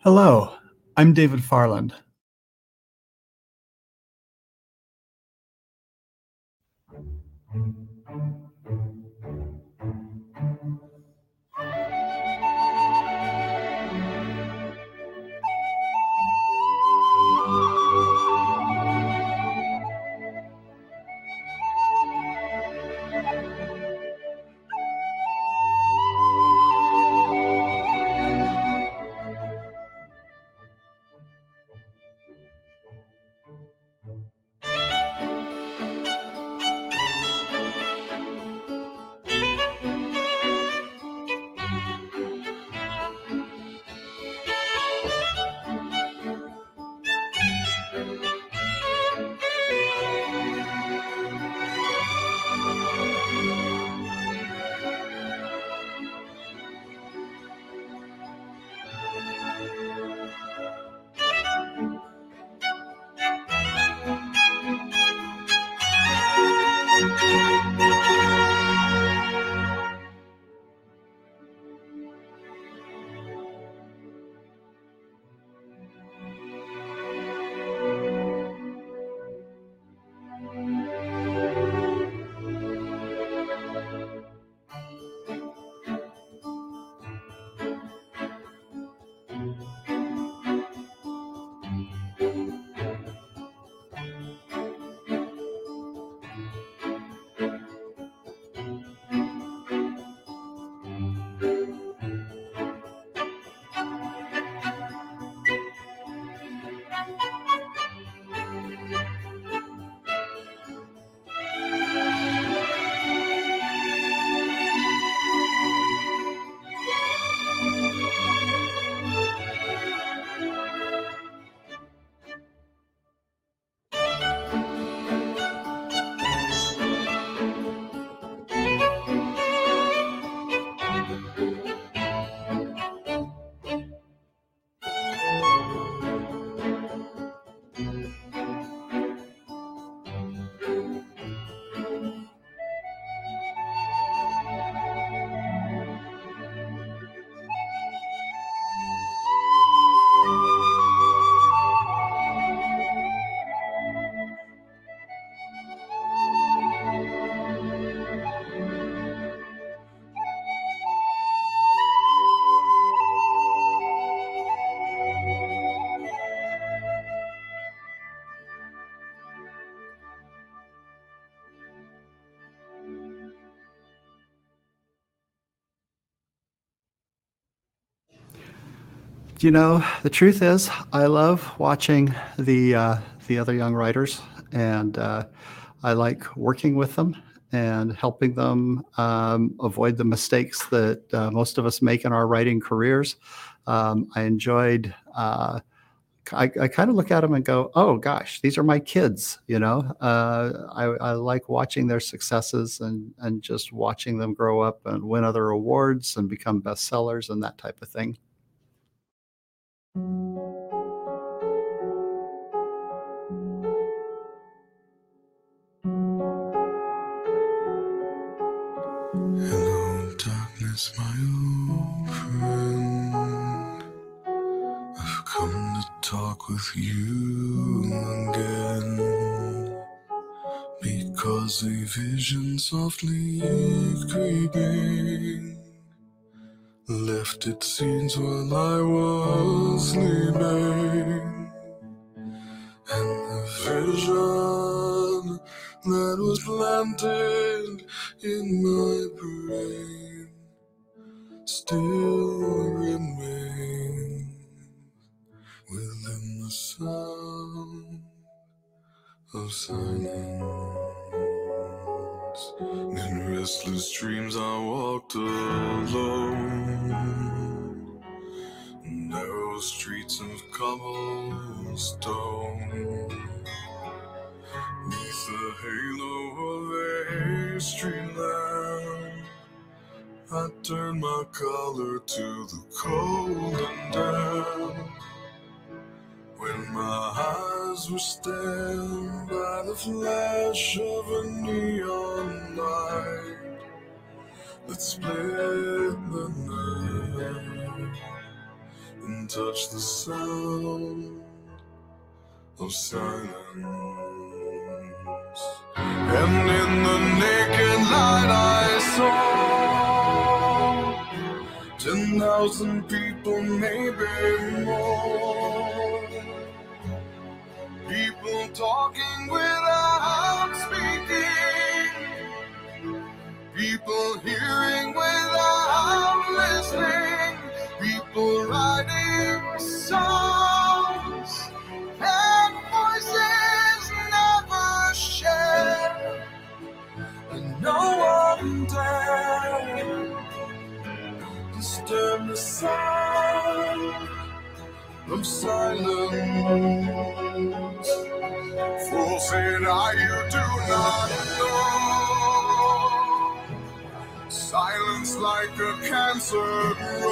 Hello, I'm David Farland. The truth is, I love watching the other young writers, and I like working with them and helping them avoid the mistakes that most of us make in our writing careers. I enjoyed. I kind of look at them and go, "Oh gosh, these are my kids." I like watching their successes and just watching them grow up and win other awards and become bestsellers and that type of thing. Hello, darkness, my old friend. I've come to talk with you again. Because a vision softly creeping left its scenes while I was sleeping. And the vision that was planted in my brain still remains within the sound of silence. In restless dreams I walked alone, narrow streets of cobblestone, neath the halo of a street lamp. I turned my collar to the cold and damp. When my eyes were stabbed by the flash of a neon light that split the night, and can touch the sound of silence. And in the naked light I saw 10,000 people, maybe more. People talking without speaking. People hearing without listening. People writing songs and voices never shared. And no one dared disturb the sound of silence. Fool said I, you do not know. Silence like a cancer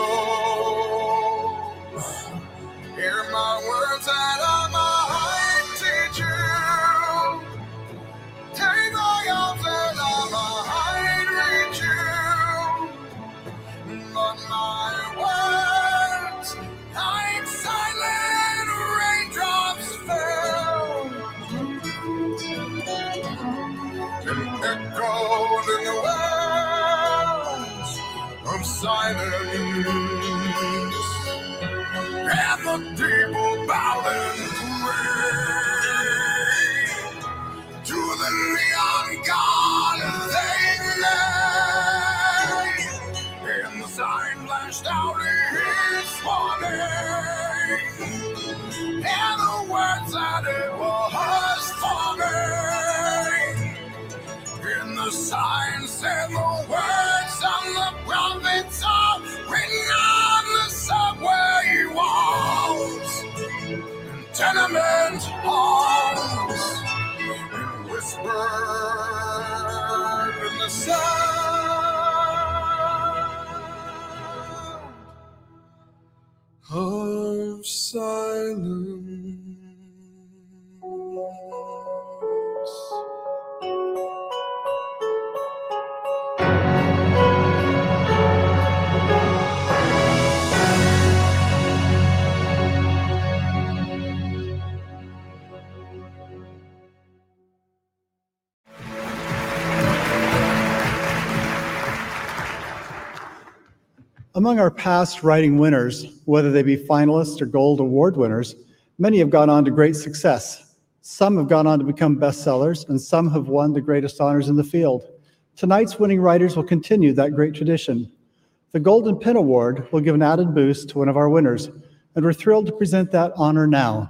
grows. Hear my words and I might teach you. Take my arms and I might reach you. But my words, like silent raindrops fell, and echoed in the wells of silence. And the people bowed and prayed to the neon god they made. And the sign flashed out his warning, and the words that it was forming. And the sign said the words on the prophets are written on the subway walls, and tenement halls, and whispered in the sound of silence. Among our past writing winners, whether they be finalists or Gold Award winners, many have gone on to great success. Some have gone on to become bestsellers, and some have won the greatest honors in the field. Tonight's winning writers will continue that great tradition. The Golden Pen Award will give an added boost to one of our winners, and we're thrilled to present that honor now.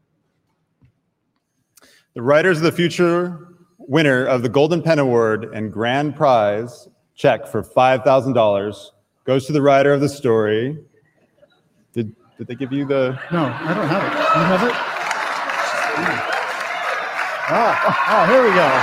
The Writers of the Future winner of the Golden Pen Award and grand prize check for $5,000 goes to the writer of the story. Did they give you the... No, I don't have it. You have it? Here we go.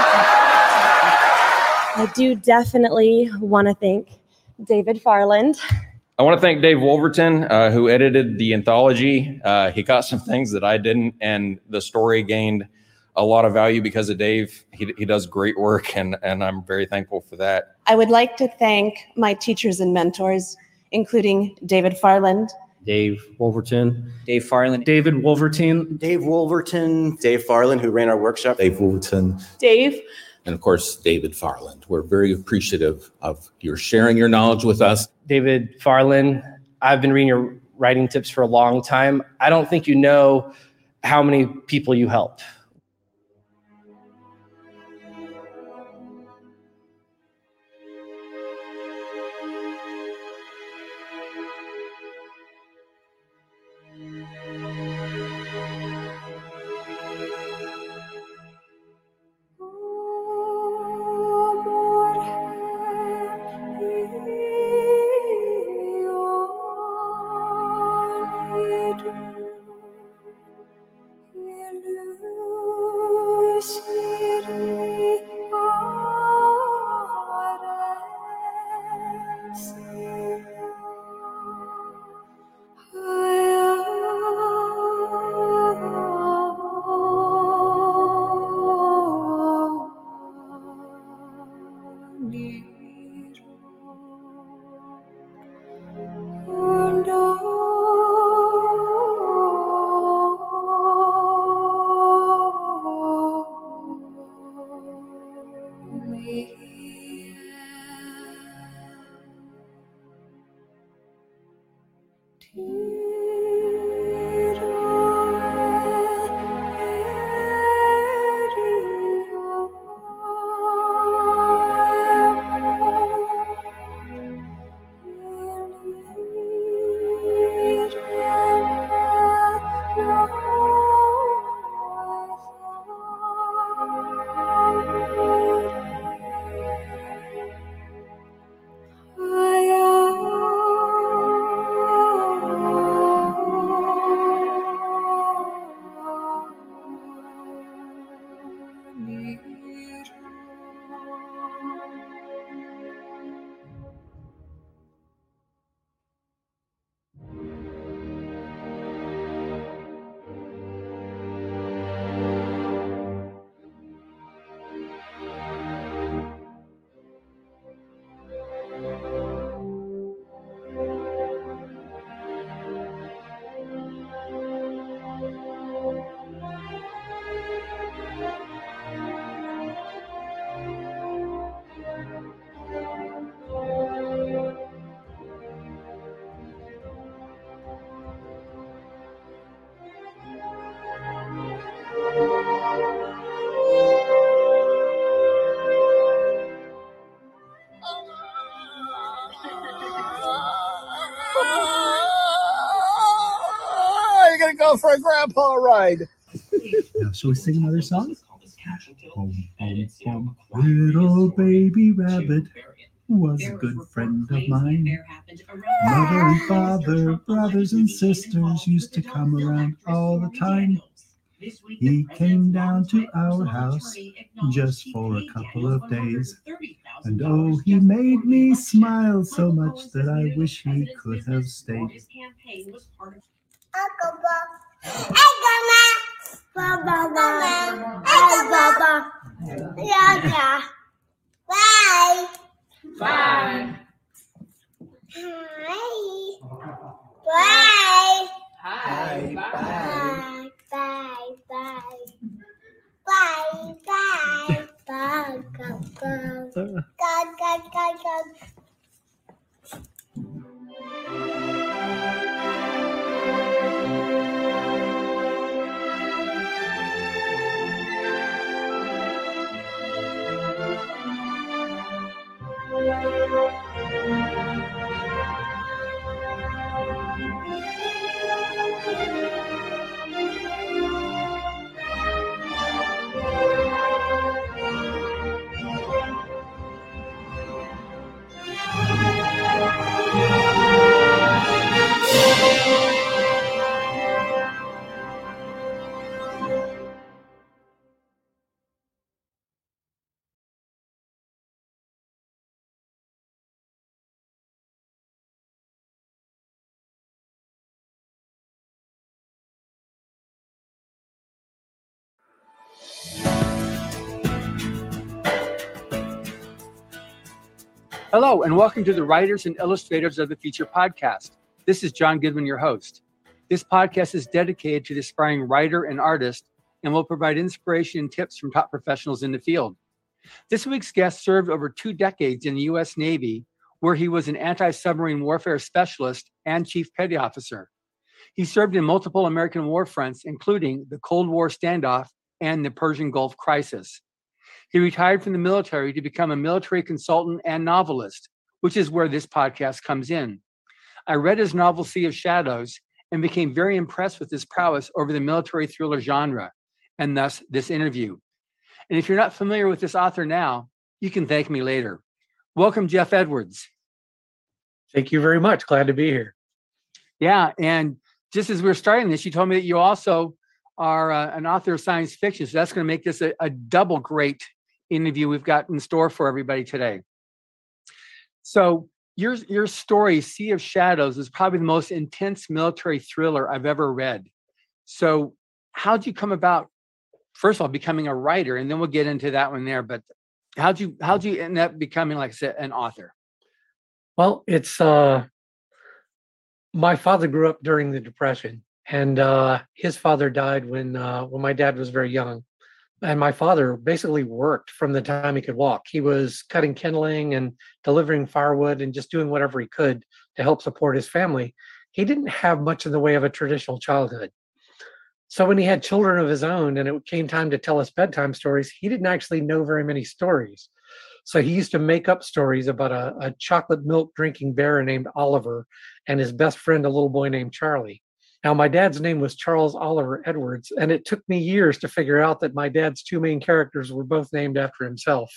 I do definitely want to thank David Farland. I want to thank Dave Wolverton, who edited the anthology. He got some things that I didn't, and the story gained a lot of value because of Dave. He does great work, and I'm very thankful for that. I would like to thank my teachers and mentors, including David Farland, Dave Wolverton, Dave Farland, David Wolverton, Dave Wolverton, Dave Farland, who ran our workshop, Dave Wolverton, Dave, and of course, David Farland. We're very appreciative of your sharing your knowledge with us. David Farland. I've been reading your writing tips for a long time. I don't think you know how many people you help. Hallelujah. You're gonna go for a grandpa ride. Now, shall we sing another song? Home, home, home, little baby rabbit was a good friend of mine. Mother and father, brothers and sisters used to come around all the time. He came down to our house just for a couple of days. And oh, he made me smile so much that I wish he could have stayed. Hello, and welcome to the Writers and Illustrators of the Future podcast. This is John Goodman, your host. This podcast is dedicated to the aspiring writer and artist and will provide inspiration and tips from top professionals in the field. This week's guest served over 2 decades in the U.S. Navy, where he was an anti-submarine warfare specialist and chief petty officer. He served in multiple American war fronts, including the Cold War standoff and the Persian Gulf crisis. He retired from the military to become a military consultant and novelist, which is where this podcast comes in. I read his novel, Sea of Shadows, and became very impressed with his prowess over the military thriller genre, and thus this interview. And if you're not familiar with this author now, you can thank me later. Welcome, Jeff Edwards. Thank you very much. Glad to be here. Yeah, and just as we're starting this, you told me that you also are an author of science fiction, so that's going to make this a double great interview we've got in store for everybody today. So your story, Sea of Shadows, is probably the most intense military thriller I've ever read. So how'd you come about, first of all, becoming a writer? And then we'll get into that one there. But how'd you end up becoming, like I said, an author? Well, it's my father grew up during the Depression, and his father died when my dad was very young. And my father basically worked from the time he could walk. He was cutting kindling and delivering firewood and just doing whatever he could to help support his family. he didn't have much in the way of a traditional childhood. So when he had children of his own and it came time to tell us bedtime stories, he didn't actually know very many stories. So he used to make up stories about a chocolate milk drinking bear named Oliver and his best friend, a little boy named Charlie. Now, my dad's name was Charles Oliver Edwards, and it took me years to figure out that my dad's two main characters were both named after himself.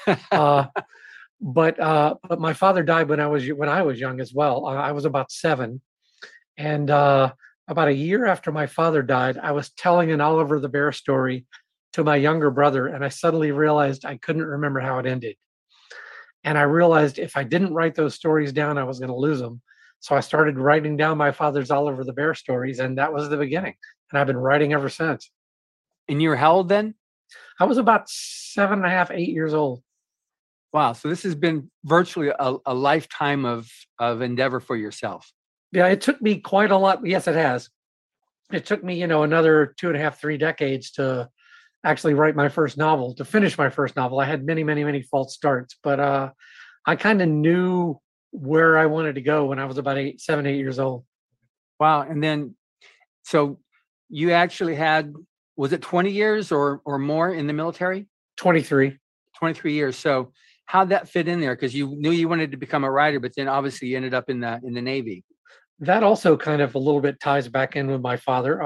But my father died when I was young as well. I was about 7, and about a year after my father died, I was telling an Oliver the Bear story to my younger brother, and I suddenly realized I couldn't remember how it ended. And I realized if I didn't write those stories down, I was going to lose them. So I started writing down my father's Oliver the Bear stories, and that was the beginning. And I've been writing ever since. And you were how old then? I was about 7.5, 8 years old. Wow. So this has been virtually a lifetime of endeavor for yourself. Yeah, it took me quite a lot. Yes, it has. It took me, another 2.5, 3 decades to actually write my first novel, to finish my first novel. I had many, many, many false starts, but I kind of knew where I wanted to go when I was about 7, 8 years old. Wow. And then, so you actually had, was it 20 years or more in the military? 23 years. So how'd that fit in there? Because you knew you wanted to become a writer, but then obviously you ended up in the Navy. That also kind of a little bit ties back in with my father.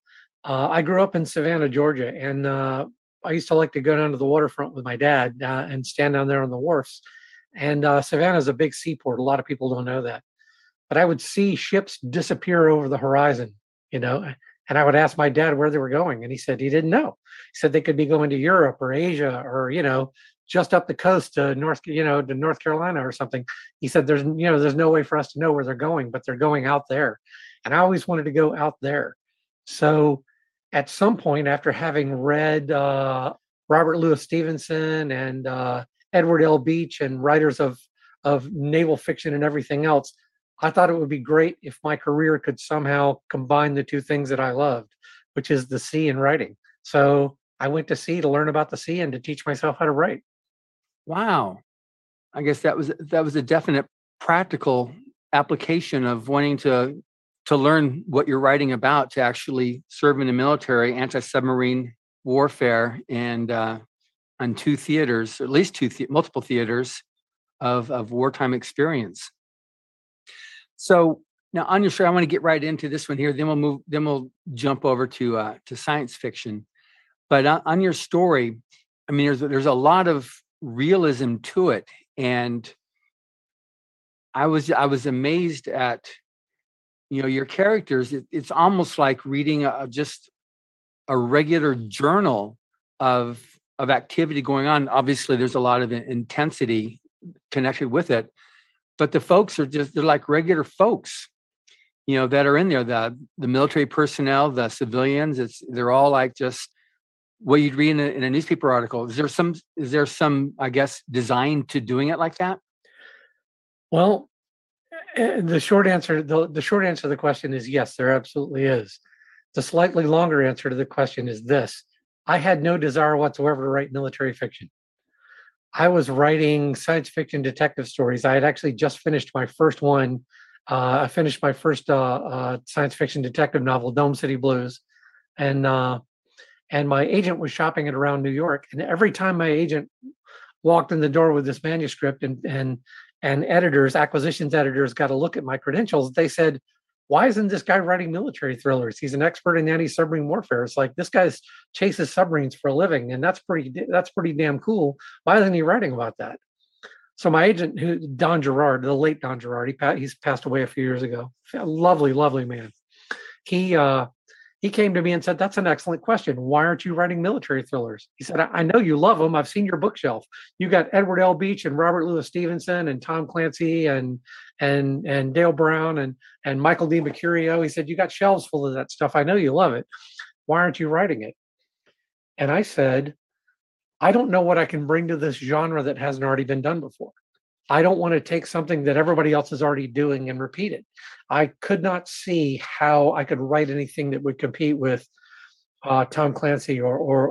I grew up in Savannah, Georgia, and I used to like to go down to the waterfront with my dad and stand down there on the wharfs. And Savannah is a big seaport. A lot of people don't know that. But I would see ships disappear over the horizon, and I would ask my dad where they were going. And he said he didn't know. He said they could be going to Europe or Asia or, just up the coast to North Carolina or something. He said there's no way for us to know where they're going, but they're going out there. And I always wanted to go out there. So at some point, after having read Robert Louis Stevenson and Edward L. Beach and writers of naval fiction and everything else, I thought it would be great if my career could somehow combine the two things that I loved, which is the sea and writing. So I went to sea to learn about the sea and to teach myself how to write. Wow. I guess that was a definite practical application of wanting to learn what you're writing about, to actually serve in the military, anti-submarine warfare, and on 2 theaters, at least multiple theaters of wartime experience. So now on your show, I want to get right into this one here. Then we'll jump over to science fiction. But on your story, I mean, there's a lot of realism to it, and I was amazed at your characters. It's almost like reading just a regular journal of activity going on. Obviously, there's a lot of intensity connected with it, but the folks they're like regular folks, that are in there. The military personnel, the civilians. They're all like just what you'd read in a newspaper article. Is there some, I guess, design to doing it like that? Well, the short answer to the question is yes, there absolutely is. The slightly longer answer to the question is this: I had no desire whatsoever to write military fiction. I was writing science fiction detective stories. I had actually just finished my first one. I finished my first science fiction detective novel, Dome City Blues, and my agent was shopping it around New York. And every time my agent walked in the door with this manuscript and acquisitions editors got a look at my credentials, they said, "Why isn't this guy writing military thrillers? He's an expert in anti-submarine warfare. It's like this guy chases submarines for a living, and that's pretty damn cool. Why isn't he writing about that?" So my agent, Don Gerard, the late Don Gerard, he's passed away a few years ago. A lovely, lovely man. He came to me and said, "That's an excellent question. Why aren't you writing military thrillers?" He said, I know you love them. I've seen your bookshelf. You got Edward L. Beach and Robert Louis Stevenson and Tom Clancy and Dale Brown and Michael D. Mercurio. He said, you got shelves full of that stuff. I know you love it. Why aren't you writing it? And I said, I don't know what I can bring to this genre that hasn't already been done before. I don't want to take something that everybody else is already doing and repeat it. I could not see how I could write anything that would compete with Tom Clancy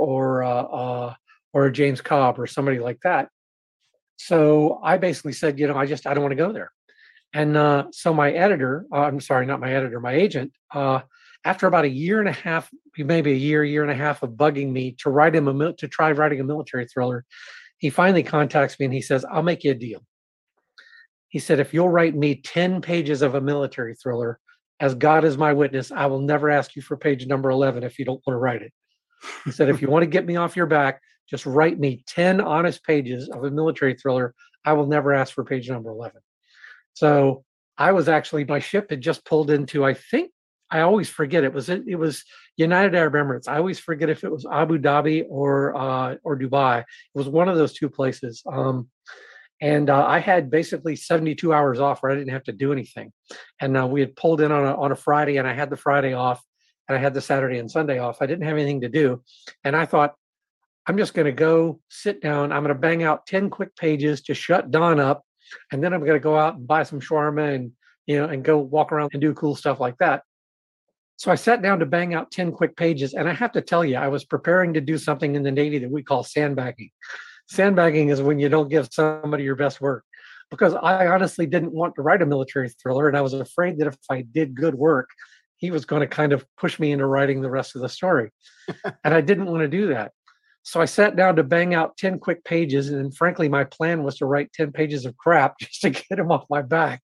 or James Cobb or somebody like that. So I basically said, I don't want to go there. And so my editor, I'm sorry, not my editor, my agent, after about a year and a half, maybe a year and a half of bugging me to write him to try writing a military thriller, he finally contacts me and he says, "I'll make you a deal." He said, "If you'll write me 10 pages of a military thriller, as God is my witness, I will never ask you for page number 11 if you don't want to write it." He said, "If you want to get me off your back, just write me 10 honest pages of a military thriller. I will never ask for page number 11. So I was actually, my ship had just pulled into, I think, I always forget, it was United Arab Emirates. I always forget if it was Abu Dhabi or Dubai. It was one of those two places. And I had basically 72 hours off where I didn't have to do anything. And we had pulled in on a Friday, and I had the Friday off, and I had the Saturday and Sunday off. I didn't have anything to do. And I thought, I'm just going to go sit down. I'm going to bang out 10 quick pages to shut Dawn up. And then I'm going to go out and buy some shawarma and go walk around and do cool stuff like that. So I sat down to bang out 10 quick pages. And I have to tell you, I was preparing to do something in the Navy that we call sandbagging. Sandbagging is when you don't give somebody your best work, because I honestly didn't want to write a military thriller. And I was afraid that if I did good work, he was going to kind of push me into writing the rest of the story. And I didn't want to do that. So I sat down to bang out 10 quick pages. And frankly, my plan was to write 10 pages of crap just to get him off my back.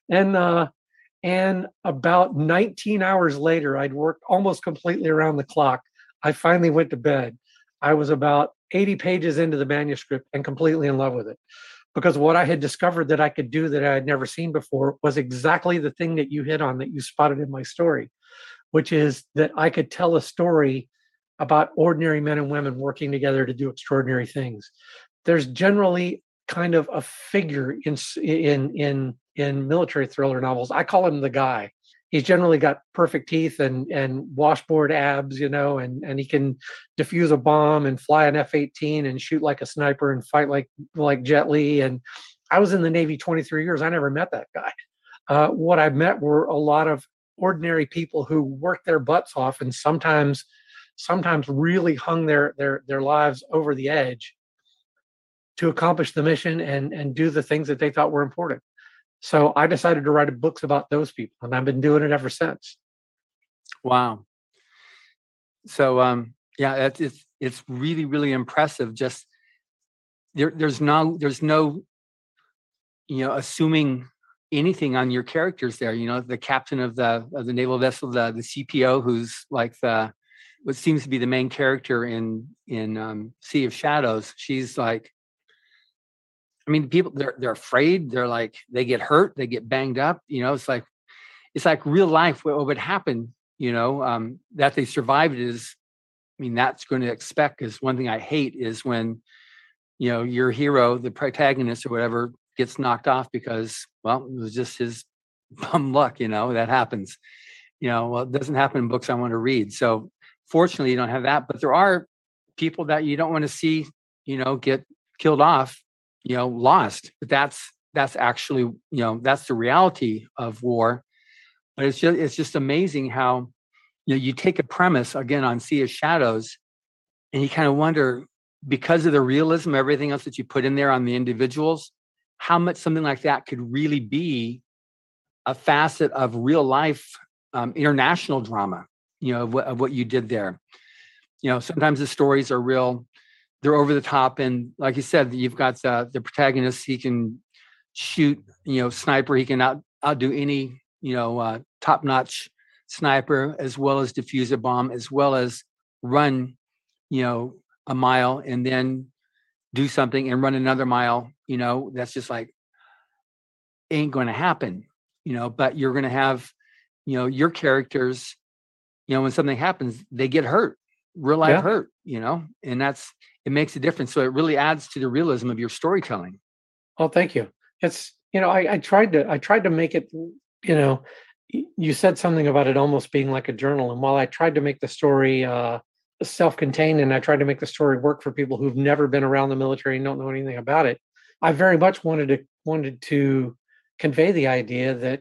And about 19 hours later, I'd worked almost completely around the clock. I finally went to bed. I was about 80 pages into the manuscript and completely in love with it, because what I had discovered that I could do that I had never seen before was exactly the thing that you hit on, that you spotted in my story, which is that I could tell a story about ordinary men and women working together to do extraordinary things. There's generally kind of a figure in military thriller novels. I call him the guy. He's generally got perfect teeth and washboard abs, and he can defuse a bomb and fly an F-18 and shoot like a sniper and fight like Jet Li. And I was in the Navy 23 years. I never met that guy. What I met were a lot of ordinary people who worked their butts off and sometimes really hung their lives over the edge to accomplish the mission and do the things that they thought were important. So I decided to write books about those people, and I've been doing it ever since. Wow. So yeah, it's really, really impressive. Just there's no assuming anything on your characters there. The captain of the naval vessel, the CPO, who's like what seems to be the main character in Sea of Shadows. She's like, I mean, people, they're afraid. They're like, they get hurt, they get banged up. It's like real life. What would happen, that they survived is, that's going to expect, is one thing I hate is when, your hero, the protagonist or whatever, gets knocked off because, well, it was just his bum luck, that happens. Well, it doesn't happen in books I want to read. So fortunately, you don't have that, but there are people that you don't want to see, get killed off, lost. But that's actually, that's the reality of war. But it's just amazing how, you take a premise again on Sea of Shadows, and you kind of wonder, because of the realism, everything else that you put in there on the individuals, how much something like that could really be a facet of real life international drama, of what you did there. Sometimes the stories are real, they're over the top. And like you said, you've got the protagonist, he can shoot, sniper, he can outdo any, top-notch sniper, as well as defuse a bomb, as well as run, a mile and then do something and run another mile, that's just like, ain't going to happen, but you're going to have, your characters, when something happens, they get hurt, real life hurt, and it makes a difference. So it really adds to the realism of your storytelling. Oh, thank you. It's, I tried to make it, you said something about it almost being like a journal. And while I tried to make the story self-contained, and I tried to make the story work for people who've never been around the military and don't know anything about it, I very much wanted to convey the idea that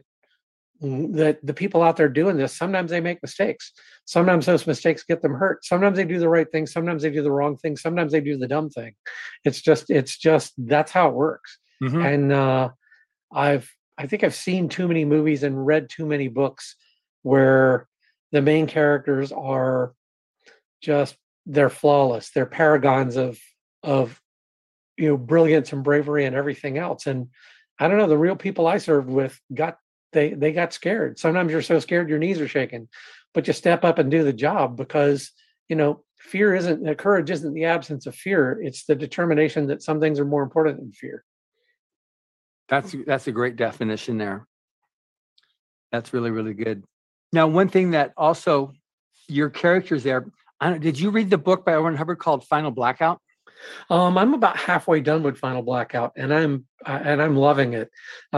the people out there doing this, sometimes they make mistakes. Sometimes those mistakes get them hurt. Sometimes they do the right thing. Sometimes they do the wrong thing. Sometimes they do the dumb thing. It's just that's how it works. Mm-hmm. And I've seen too many movies and read too many books where the main characters are just, they're flawless. They're paragons of brilliance and bravery and everything else. And I don't know, the real people I served with they got scared. Sometimes you're so scared your knees are shaking, but you step up and do the job because courage isn't the absence of fear. It's the determination that some things are more important than fear. That's a great definition there. That's really, really good. Now, one thing that also your characters there, did you read the book by Owen Hubbard called Final Blackout? I'm about halfway done with Final Blackout, and I'm loving it.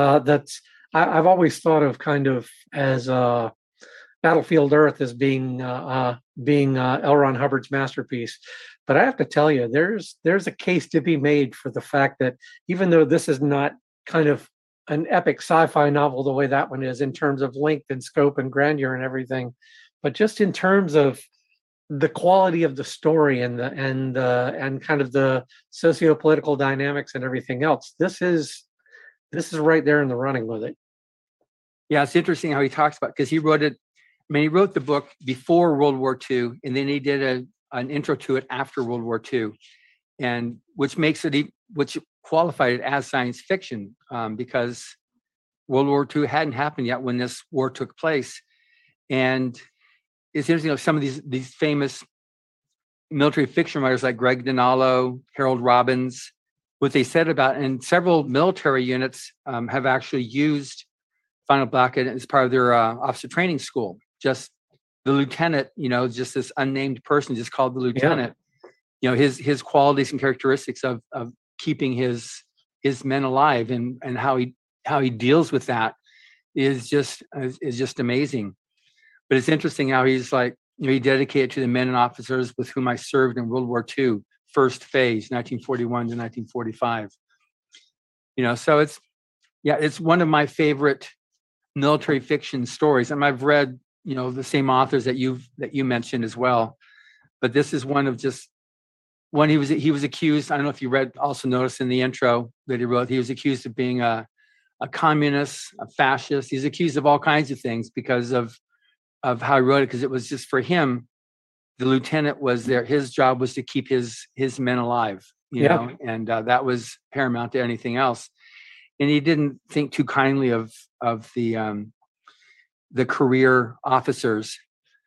I've always thought of kind of as Battlefield Earth as being L. Ron Hubbard's masterpiece. But I have to tell you, there's a case to be made for the fact that even though this is not kind of an epic sci-fi novel the way that one is in terms of length and scope and grandeur and everything, but just in terms of the quality of the story and kind of the socio-political dynamics and everything else, this is right there in the running with it. Yeah, it's interesting how he talks about, because he wrote it. I mean, he wrote the book before World War II, and then he did an intro to it after World War II, and which qualified it as science fiction, because World War II hadn't happened yet when this war took place. And it's interesting, some of these famous military fiction writers like Greg Dinallo, Harold Robbins, what they said about, and several military units have actually used Final Blackout as part of their officer training school. Just the lieutenant, just this unnamed person just called the lieutenant, his qualities and characteristics of keeping his men alive and how he deals with that is just amazing. But it's interesting how he's like, he dedicated to the men and officers with whom I served in World War II, first phase, 1941 to 1945. So it's one of my favorite military fiction stories. And I've read, the same authors that you mentioned as well. But this is one of just one. He was accused. I don't know if you also noticed in the intro that he wrote, he was accused of being a communist, a fascist. He's accused of all kinds of things because of how he wrote it, because it was just for him. The lieutenant was there. His job was to keep his men alive, and that was paramount to anything else. And he didn't think too kindly of the career officers.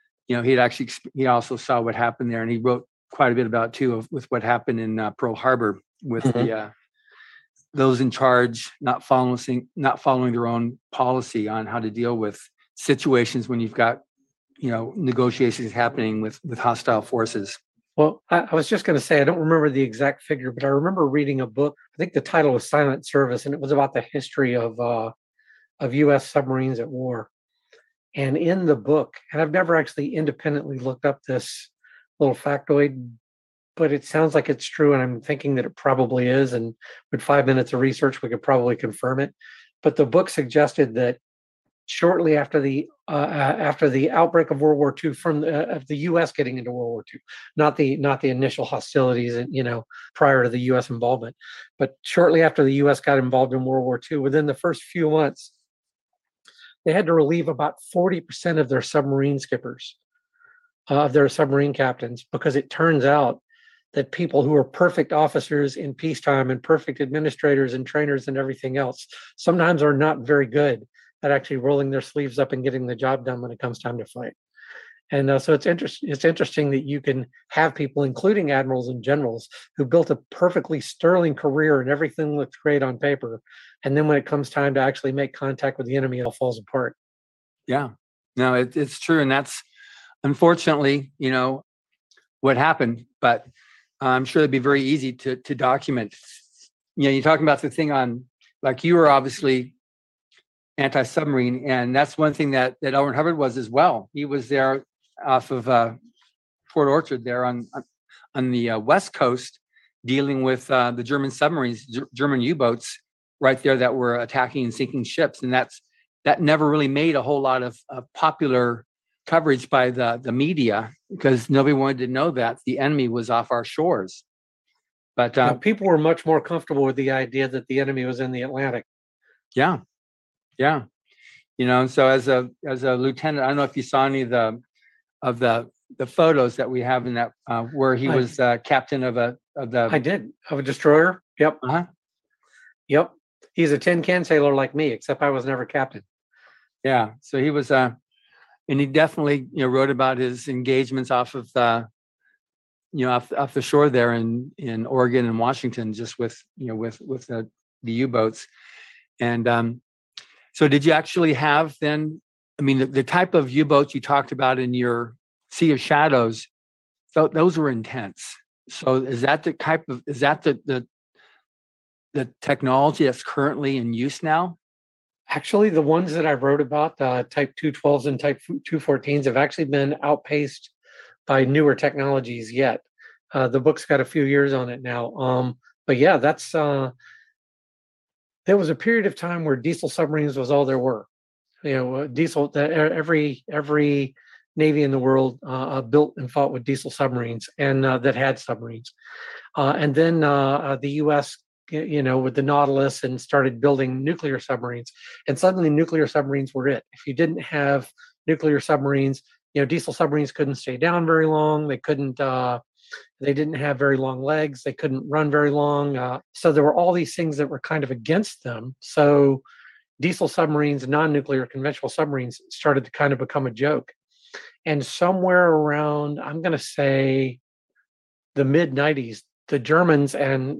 He also saw what happened there, and he wrote quite a bit about too with what happened in Pearl Harbor with those in charge not following their own policy on how to deal with situations when you've got negotiations happening with hostile forces. Well, I was just going to say, I don't remember the exact figure, but I remember reading a book. I think the title was Silent Service, and it was about the history of U.S. submarines at war. And in the book, and I've never actually independently looked up this little factoid, but it sounds like it's true, and I'm thinking that it probably is. And with 5 minutes of research, we could probably confirm it. But the book suggested that shortly after the outbreak of World War II, of the U.S. getting into World War II, not the initial hostilities, and prior to the U.S. involvement, but shortly after the U.S. got involved in World War II, within the first few months, they had to relieve about 40% of their submarine skippers, of their submarine captains, because it turns out that people who are perfect officers in peacetime and perfect administrators and trainers and everything else sometimes are not very good at actually rolling their sleeves up and getting the job done when it comes time to fight. And so it's interesting that you can have people, including admirals and generals, who built a perfectly sterling career and everything looks great on paper. And then when it comes time to actually make contact with the enemy, it all falls apart. Yeah, no, it's true. And that's unfortunately, what happened. But I'm sure it'd be very easy to document. You're talking about the thing on, like, you were obviously anti-submarine, and that's one thing that L. Ron Hubbard was as well. He was there off of Port Orchard there on the West Coast, dealing with the German submarines, German U-boats right there that were attacking and sinking ships. And that never really made a whole lot of popular coverage by the media, because nobody wanted to know that the enemy was off our shores. But people were much more comfortable with the idea that the enemy was in the Atlantic. Yeah. Yeah. So as a lieutenant, I don't know if you saw any of the photos that we have in that where he was captain of the. I did, of a destroyer. Yep. Yep. He's a tin can sailor like me, except I was never captain. Yeah. So he was and he definitely wrote about his engagements off of off the shore there in Oregon and Washington, just with the U-boats. And so did you actually have then, I mean, the type of U-boats you talked about in your Sea of Shadows, those were intense. So is that the technology that's currently in use now? Actually, the ones that I wrote about, Type 212s and Type 214s, have actually been outpaced by newer technologies yet. The book's got a few years on it now. But yeah, that's there was a period of time where diesel submarines was all there were. Diesel. Every navy in the world built and fought with diesel submarines, and that had submarines. And then the U.S. with the Nautilus and started building nuclear submarines, and suddenly nuclear submarines were it. If you didn't have nuclear submarines, diesel submarines couldn't stay down very long. They couldn't. They didn't have very long legs. They couldn't run very long. So there were all these things that were kind of against them. So diesel submarines, non-nuclear conventional submarines, started to kind of become a joke. And somewhere around, I'm going to say, the mid '90s, the Germans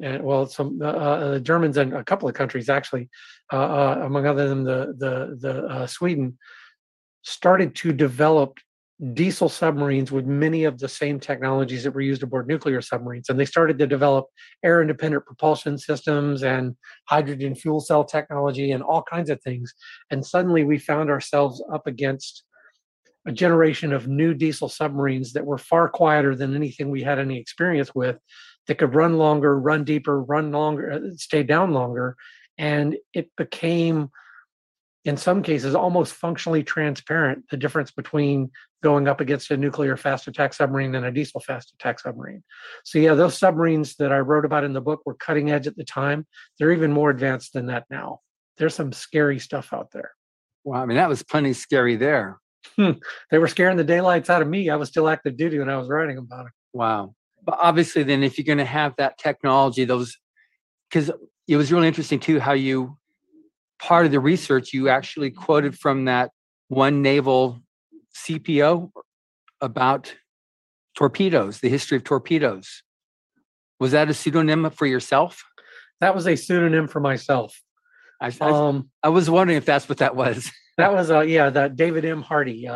the Germans and a couple of countries actually, among other than the Sweden, started to develop diesel submarines with many of the same technologies that were used aboard nuclear submarines. And they started to develop air-independent propulsion systems and hydrogen fuel cell technology and all kinds of things. And suddenly we found ourselves up against a generation of new diesel submarines that were far quieter than anything we had any experience with, that could run longer, run deeper, run longer, stay down longer. And it became, in some cases, almost functionally transparent, the difference between going up against a nuclear fast attack submarine and a diesel fast attack submarine. So yeah, those submarines that I wrote about in the book were cutting edge at the time. They're even more advanced than that now. There's some scary stuff out there. Wow, I mean, that was plenty scary there. They were scaring the daylights out of me. I was still active duty when I was writing about it. Wow. But obviously then if you're going to have that technology, because it was really interesting too, how part of the research, you actually quoted from that one naval CPO about torpedoes, the history of torpedoes. Was that a pseudonym for yourself? That was a pseudonym for myself. I was wondering if that's what that was. That was that David M. Hardy.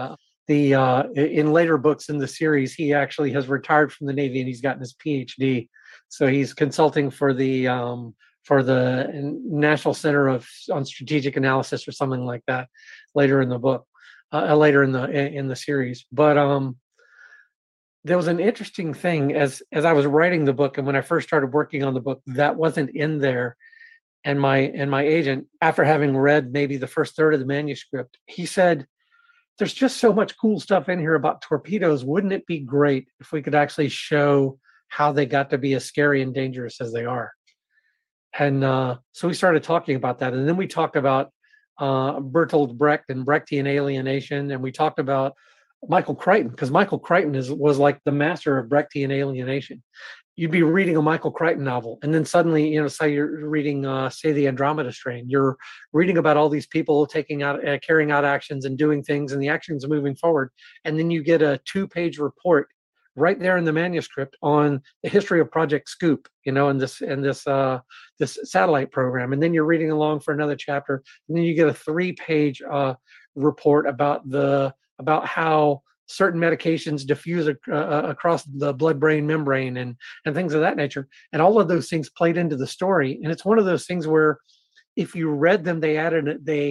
In later books in the series, he actually has retired from the Navy and he's gotten his PhD. So he's consulting for the National Center on Strategic Analysis or something like that later in the book, later in the series. But there was an interesting thing as I was writing the book, and when I first started working on the book, that wasn't in there. And my agent, after having read maybe the first third of the manuscript, he said, "There's just so much cool stuff in here about torpedoes. Wouldn't it be great if we could actually show how they got to be as scary and dangerous as they are?" And so we started talking about that. And then we talked about Bertolt Brecht and Brechtian alienation. And we talked about Michael Crichton, because Michael Crichton was like the master of Brechtian alienation. You'd be reading a Michael Crichton novel, and then suddenly, say you're reading, say, the Andromeda Strain. You're reading about all these people carrying out actions and doing things, and the actions are moving forward. And then you get a 2-page report right there in the manuscript on the history of Project Scoop, and this satellite program. And then you're reading along for another chapter, and then you get a 3-page report about how certain medications diffuse across the blood-brain membrane and things of that nature. And all of those things played into the story. And it's one of those things where if you read them, they added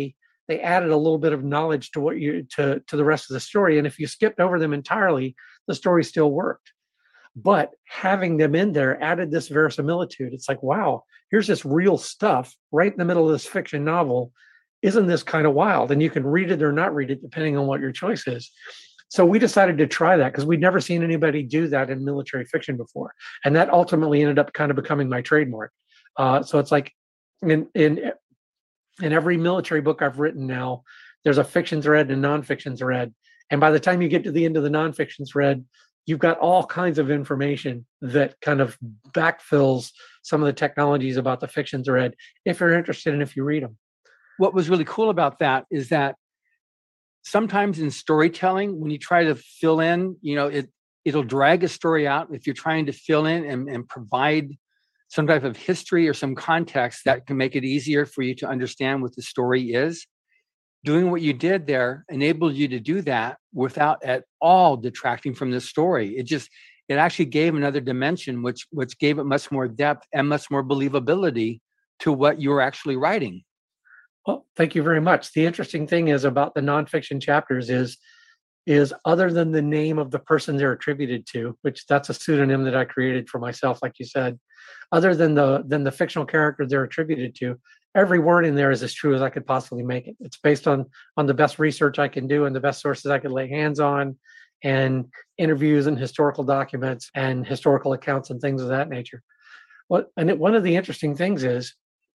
a little bit of knowledge to to the rest of the story. And if you skipped over them entirely, the story still worked. But having them in there added this verisimilitude. It's like, wow, here's this real stuff right in the middle of this fiction novel. Isn't this kind of wild? And you can read it or not read it, depending on what your choice is. So we decided to try that because we'd never seen anybody do that in military fiction before. And that ultimately ended up kind of becoming my trademark. So it's like, in in every military book I've written now, there's a fiction thread and a nonfiction thread. And by the time you get to the end of the nonfiction thread, you've got all kinds of information that kind of backfills some of the technologies about the fiction thread, if you're interested and if you read them. What was really cool about that is that sometimes in storytelling, when you try to fill in, it'll drag a story out. If you're trying to fill in and provide some type of history or some context, that can make it easier for you to understand what the story is. Doing what you did there enabled you to do that without at all detracting from the story. It actually gave another dimension, which gave it much more depth and much more believability to what you were actually writing. Well, thank you very much. The interesting thing is about the nonfiction chapters is other than the name of the person they're attributed to, which that's a pseudonym that I created for myself, like you said, other than the fictional character they're attributed to, every word in there is as true as I could possibly make it. It's based on the best research I can do and the best sources I could lay hands on, and interviews and historical documents and historical accounts and things of that nature. One of the interesting things is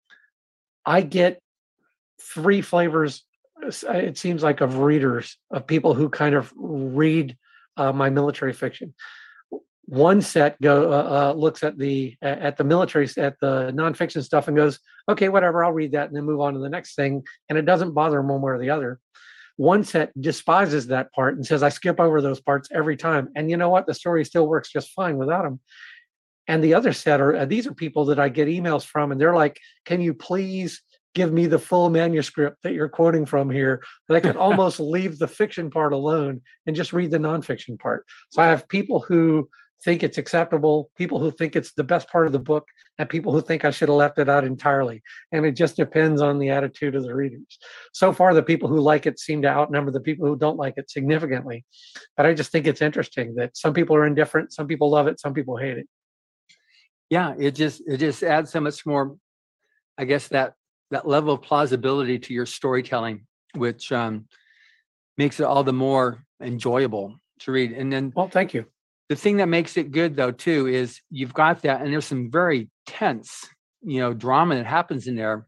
I get three flavors, it seems like, of readers, of people who kind of read my military fiction. One set looks at the military, at the nonfiction stuff, and goes, okay, whatever, I'll read that, and then move on to the next thing, and it doesn't bother them one way or the other. One set despises that part and says, I skip over those parts every time, and you know what, the story still works just fine without them. And the other set these are people that I get emails from, and they're like, can you please give me the full manuscript that you're quoting from here, that I could almost leave the fiction part alone and just read the nonfiction part. So I have people who think it's acceptable, people who think it's the best part of the book, and people who think I should have left it out entirely. And it just depends on the attitude of the readers. So far, the people who like it seem to outnumber the people who don't like it significantly. But I just think it's interesting that some people are indifferent, some people love it, some people hate it. Yeah, it just adds so much more, I guess, that level of plausibility to your storytelling, which makes it all the more enjoyable to read. And then, well, thank you. The thing that makes it good, though, too, is you've got that, and there's some very tense, drama that happens in there.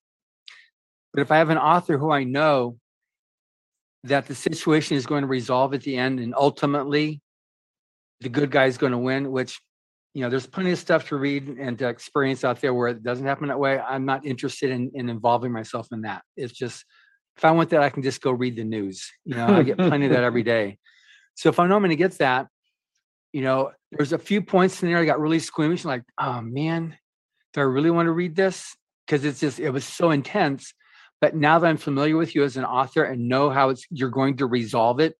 But if I have an author who I know that the situation is going to resolve at the end, and ultimately the good guy is going to win, which, there's plenty of stuff to read and to experience out there where it doesn't happen that way. I'm not interested in involving myself in that. It's just, if I want that, I can just go read the news. I get plenty of that every day. So if I know I'm going to get that, there's a few points in there I got really squeamish, like, oh man, do I really want to read this? Because it was so intense. But now that I'm familiar with you as an author and know how you're going to resolve it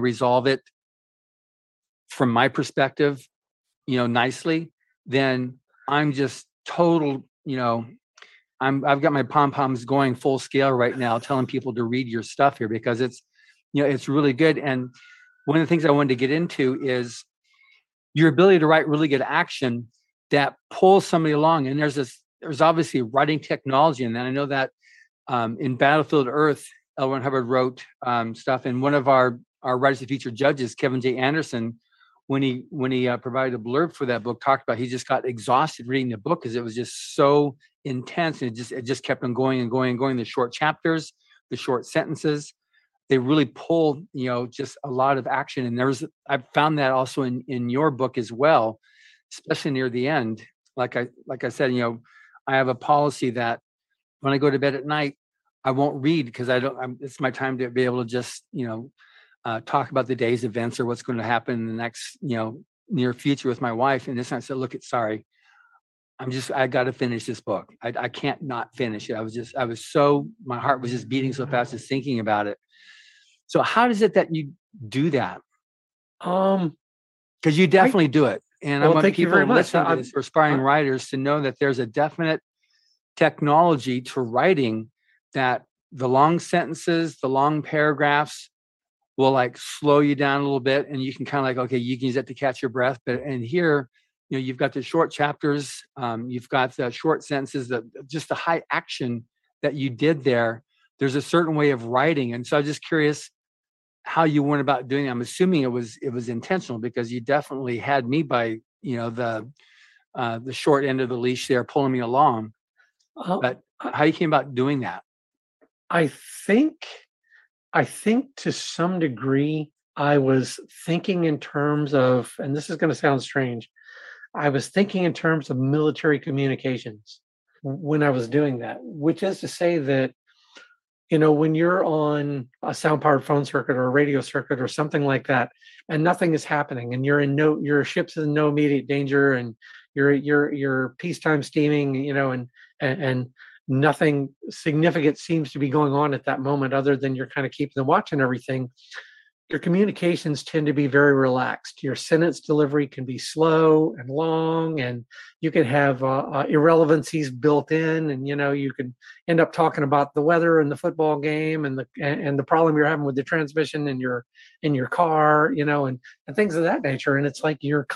from my perspective, nicely, then I'm just total, I've got my pom-poms going full scale right now, telling people to read your stuff here, because it's really good. And one of the things I wanted to get into is your ability to write really good action that pulls somebody along. And there's obviously writing technology in that. I know that in Battlefield Earth, L. Ron Hubbard wrote stuff, and one of our writers and feature judges, Kevin J. Anderson, when he provided a blurb for that book, talked about he just got exhausted reading the book because it was just so intense, and it just kept on going and going and going. The short chapters, the short sentences, they really pull, just a lot of action. And I found that also in your book as well, especially near the end. Like I said, I have a policy that when I go to bed at night, I won't read, because it's my time to be able to just, talk about the day's events or what's going to happen in the next, near future with my wife. And this time I said, look, I got to finish this book. I can't not finish it. My heart was just beating so fast just thinking about it. So how is it that you do that? Because you definitely do it. And I want people listening to this for aspiring writers to know that there's a definite technology to writing, that the long sentences, the long paragraphs will like slow you down a little bit, and you can kind of like, okay, you can use that to catch your breath. And here, you've got the short chapters, you've got the short sentences, just the high action that you did there. There's a certain way of writing. And so I'm just curious how you went about doing it. I'm assuming it was intentional, because you definitely had me by, the short end of the leash there, pulling me along. But how you came about doing that? I think to some degree, I was thinking in terms of, and this is going to sound strange, I was thinking in terms of military communications when I was doing that, which is to say that, when you're on a sound powered phone circuit or a radio circuit or something like that, and nothing is happening, and your ship's in no immediate danger, and your peacetime steaming, and nothing significant seems to be going on at that moment other than you're kind of keeping the watch and everything. Your communications tend to be very relaxed. Your sentence delivery can be slow and long, and you can have irrelevancies built in, and you can end up talking about the weather and the football game and the problem you're having with the transmission in your car, and things of that nature. And it's like you're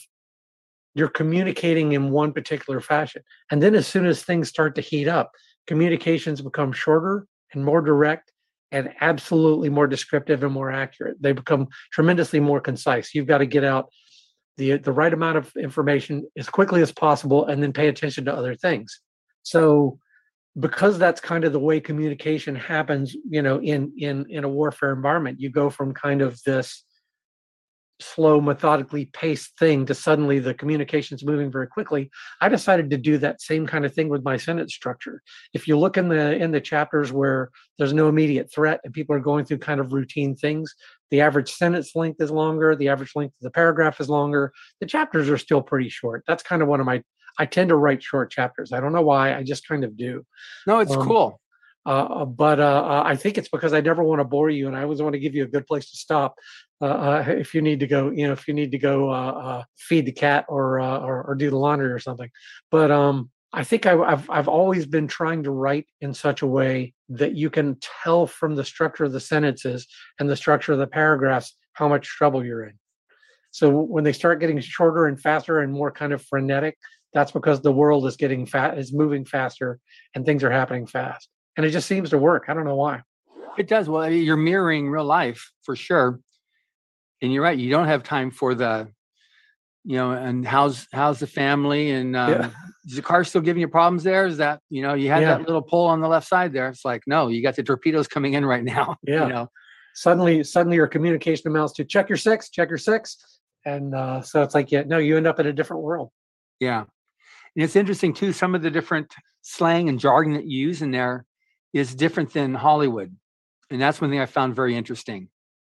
communicating in one particular fashion, and then as soon as things start to heat up, communications become shorter and more direct, and absolutely more descriptive and more accurate. They become tremendously more concise. You've got to get out the right amount of information as quickly as possible and then pay attention to other things. So because that's kind of the way communication happens, in a warfare environment, you go from kind of this slow, methodically paced thing to suddenly the communication's moving very quickly. I decided to do that same kind of thing with my sentence structure. If you look in the chapters where there's no immediate threat and people are going through kind of routine things, the average sentence length is longer, the average length of the paragraph is longer. The chapters are still pretty short. That's kind of I tend to write short chapters. I don't know why, I just kind of do. No, it's cool. But I think it's because I never want to bore you, and I always want to give you a good place to stop if you need to go. If you need to go feed the cat or do the laundry or something. But I think I've always been trying to write in such a way that you can tell from the structure of the sentences and the structure of the paragraphs how much trouble you're in. So when they start getting shorter and faster and more kind of frenetic, that's because the world is moving faster and things are happening fast. And it just seems to work. I don't know why. It does. Well, you're mirroring real life for sure. And you're right. You don't have time for the, and how's the family, and is the car still giving you problems there? Is that, you had that little pole on the left side there. It's like, no, you got the torpedoes coming in right now. Yeah. Suddenly your communication amounts to check your six. And so it's like, you end up in a different world. Yeah. And it's interesting too, some of the different slang and jargon that you use in there is different than Hollywood. And that's one thing I found very interesting.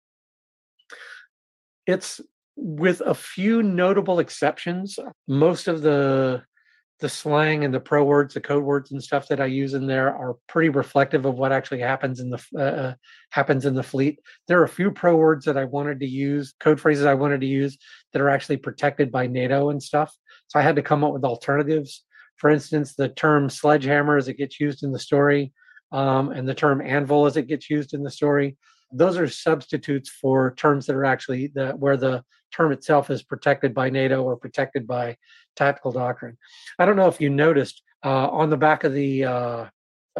It's, with a few notable exceptions, most of the slang and the pro words, the code words and stuff that I use in there are pretty reflective of what actually happens in the fleet. There are a few pro words that I wanted to use, code phrases I wanted to use, that are actually protected by NATO and stuff. So I had to come up with alternatives. For instance, the term sledgehammer as it gets used in the story, and the term anvil as it gets used in the story. Those are substitutes for terms that are actually where the term itself is protected by NATO or protected by tactical doctrine. I don't know if you noticed on the back of the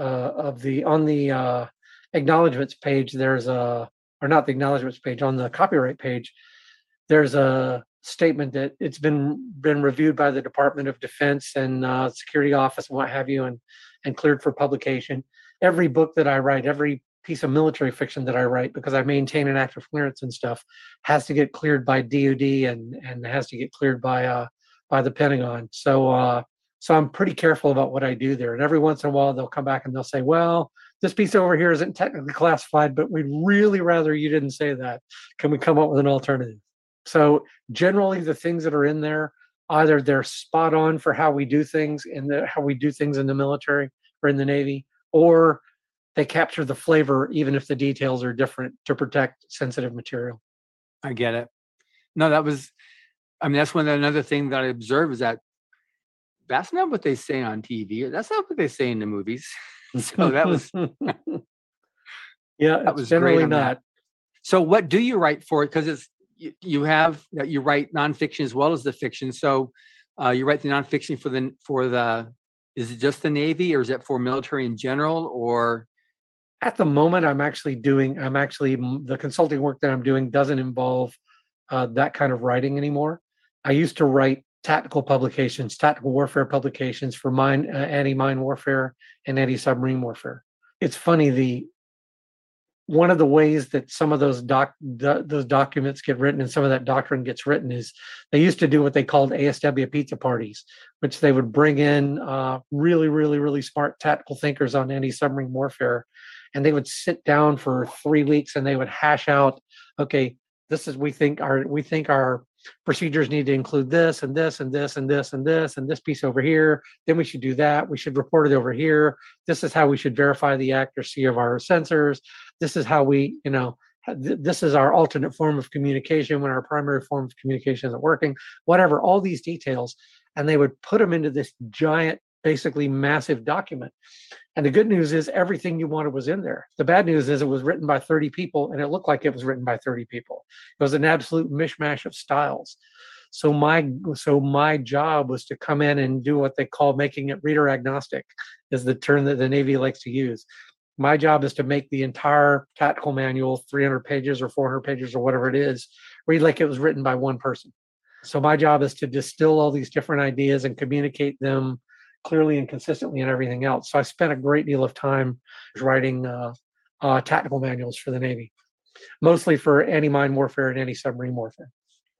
acknowledgments page, there's or not the acknowledgments page, on the copyright page, there's a statement that it's been reviewed by the Department of Defense and Security Office and what have you, and cleared for publication. Every book that I write, every piece of military fiction that I write, because I maintain an active clearance and stuff, has to get cleared by DoD and has to get cleared by the Pentagon. So I'm pretty careful about what I do there. And every once in a while they'll come back and they'll say, well, this piece over here isn't technically classified, but we'd really rather you didn't say that. Can we come up with an alternative? So generally the things that are in there, either they're spot on for how we do things how we do things in the military or in the Navy, or they capture the flavor, even if the details are different, to protect sensitive material. I get it. No, that's another thing that I observe is that's not what they say on TV. That's not what they say in the movies. So that was, yeah, that was generally not. That. So what do you write for? Because you write nonfiction as well as the fiction. So you write the nonfiction for the, is it just the Navy, or is it for military in general, or? At the moment, the consulting work that I'm doing doesn't involve that kind of writing anymore. I used to write tactical publications, tactical warfare publications for anti-mine warfare and anti-submarine warfare. it's funny, one of the ways that some of those documents get written and some of that doctrine gets written is they used to do what they called ASW pizza parties, which they would bring in really, really, really smart tactical thinkers on anti-submarine warfare, and they would sit down for 3 weeks and they would hash out, okay, we think our procedures need to include this and this and this and this and this and this piece over here. Then we should do that. We should report it over here. This is how we should verify the accuracy of our sensors. This is how we, this is our alternate form of communication when our primary form of communication isn't working, whatever, all these details. And they would put them into this giant, basically massive document. And the good news is everything you wanted was in there. The bad news is it was written by 30 people and it looked like it was written by 30 people. It was an absolute mishmash of styles. So my job was to come in and do what they call making it reader agnostic, is the term that the Navy likes to use. My job is to make the entire tactical manual, 300 pages or 400 pages or whatever it is, read like it was written by one person. So my job is to distill all these different ideas and communicate them clearly and consistently and everything else. So I spent a great deal of time writing tactical manuals for the Navy, mostly for anti-mine warfare and anti-submarine warfare.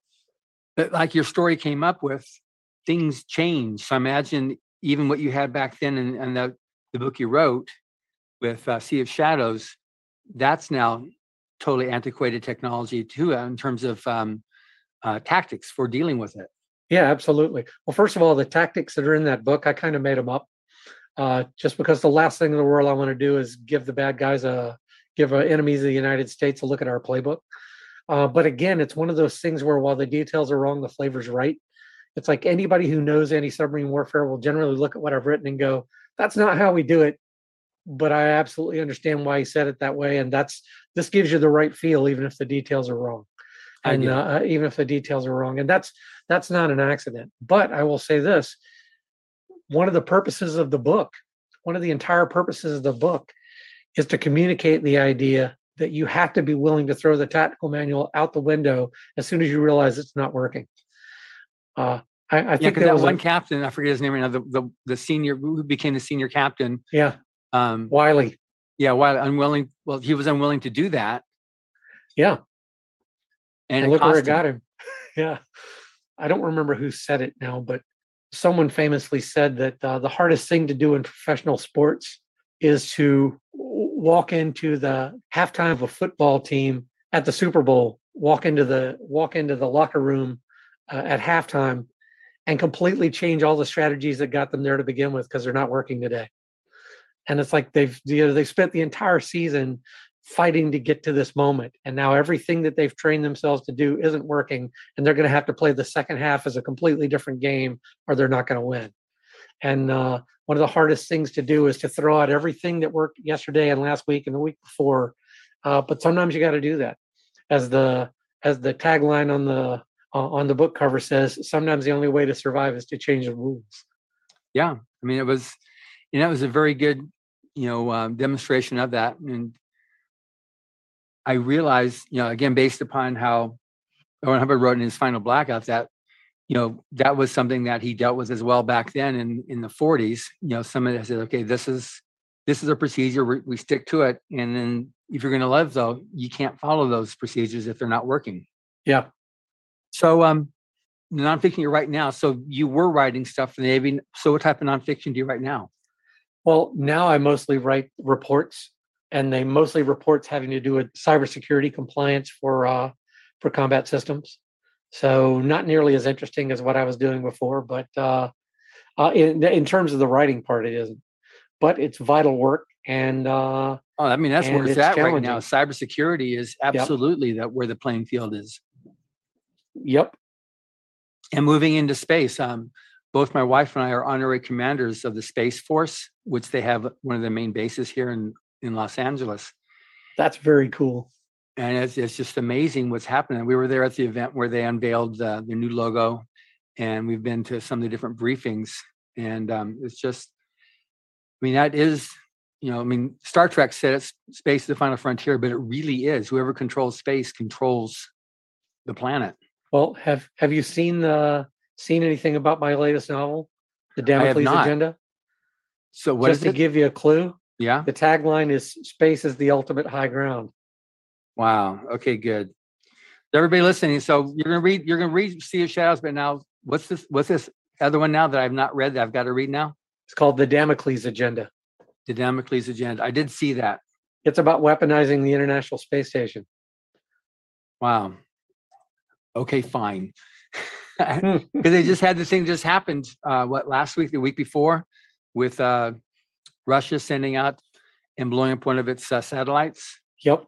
But like your story came up with, things changed. So I imagine even what you had back then and the book you wrote with Sea of Shadows, that's now totally antiquated technology too in terms of tactics for dealing with it. Yeah, absolutely. Well, first of all, the tactics that are in that book, I kind of made them up just because the last thing in the world I want to do is give the bad guys give enemies of the United States a look at our playbook. But again, it's one of those things where while the details are wrong, the flavor's right. It's like anybody who knows anti-submarine warfare will generally look at what I've written and go, that's not how we do it. But I absolutely understand why he said it that way. And this gives you the right feel, even if the details are wrong. And even if the details are wrong. And that's not an accident. But I will say this, one of the purposes of the book, one of the entire purposes of the book is to communicate the idea that you have to be willing to throw the tactical manual out the window as soon as you realize it's not working. I think that was one captain, I forget his name right now, the senior who became the senior captain. Yeah. Wiley. Yeah, Wiley, unwilling. Well, he was unwilling to do that. Yeah. And look where it got him. Yeah. I don't remember who said it now, but someone famously said that the hardest thing to do in professional sports is to walk into the halftime of a football team at the Super Bowl, walk into the locker room at halftime and completely change all the strategies that got them there to begin with because they're not working today. And it's like they've spent the entire season fighting to get to this moment. And now everything that they've trained themselves to do isn't working. And they're going to have to play the second half as a completely different game or they're not going to win. And one of the hardest things to do is to throw out everything that worked yesterday and last week and the week before. But sometimes you got to do that. As the tagline on the book cover says, sometimes the only way to survive is to change the rules. Yeah. I mean, it was a very good, demonstration of that. And I realized, again, based upon how Owen Hubbard wrote in his Final Blackout, that, that was something that he dealt with as well back then in the 40s. Somebody said, okay, this is a procedure, we stick to it. And then if you're going to live, though, you can't follow those procedures if they're not working. Yeah. So the nonfiction you write now, so you were writing stuff for the Navy. So what type of nonfiction do you write now? Well, now I mostly write reports, and they mostly reports having to do with cybersecurity compliance for combat systems. So not nearly as interesting as what I was doing before, but in terms of the writing part, it isn't. But it's vital work, and that's where it's at right now. Cybersecurity is absolutely where the playing field is. Yep. And moving into space, both my wife and I are honorary commanders of the Space Force, which they have one of their main bases here in Los Angeles. That's very cool. And it's just amazing what's happening. We were there at the event where they unveiled the new logo, and we've been to some of the different briefings. And it's just, that is, Star Trek said it's space is the final frontier, but it really is. Whoever controls space controls the planet. Well, have you seen anything about my latest novel, The Damocles Agenda? So what Just to give you a clue, Yeah. The tagline is "Space is the ultimate high ground." Wow. Okay, good. Everybody listening, so you're gonna read Sea of Shadows, but now what's this other one now that I've not read that I've got to read now? It's called The Damocles Agenda. The Damocles Agenda. I did see that. It's about weaponizing the International Space Station. Wow. Okay, fine. Because they just had this thing just happened, last week, the week before, with Russia sending out and blowing up one of its satellites. Yep.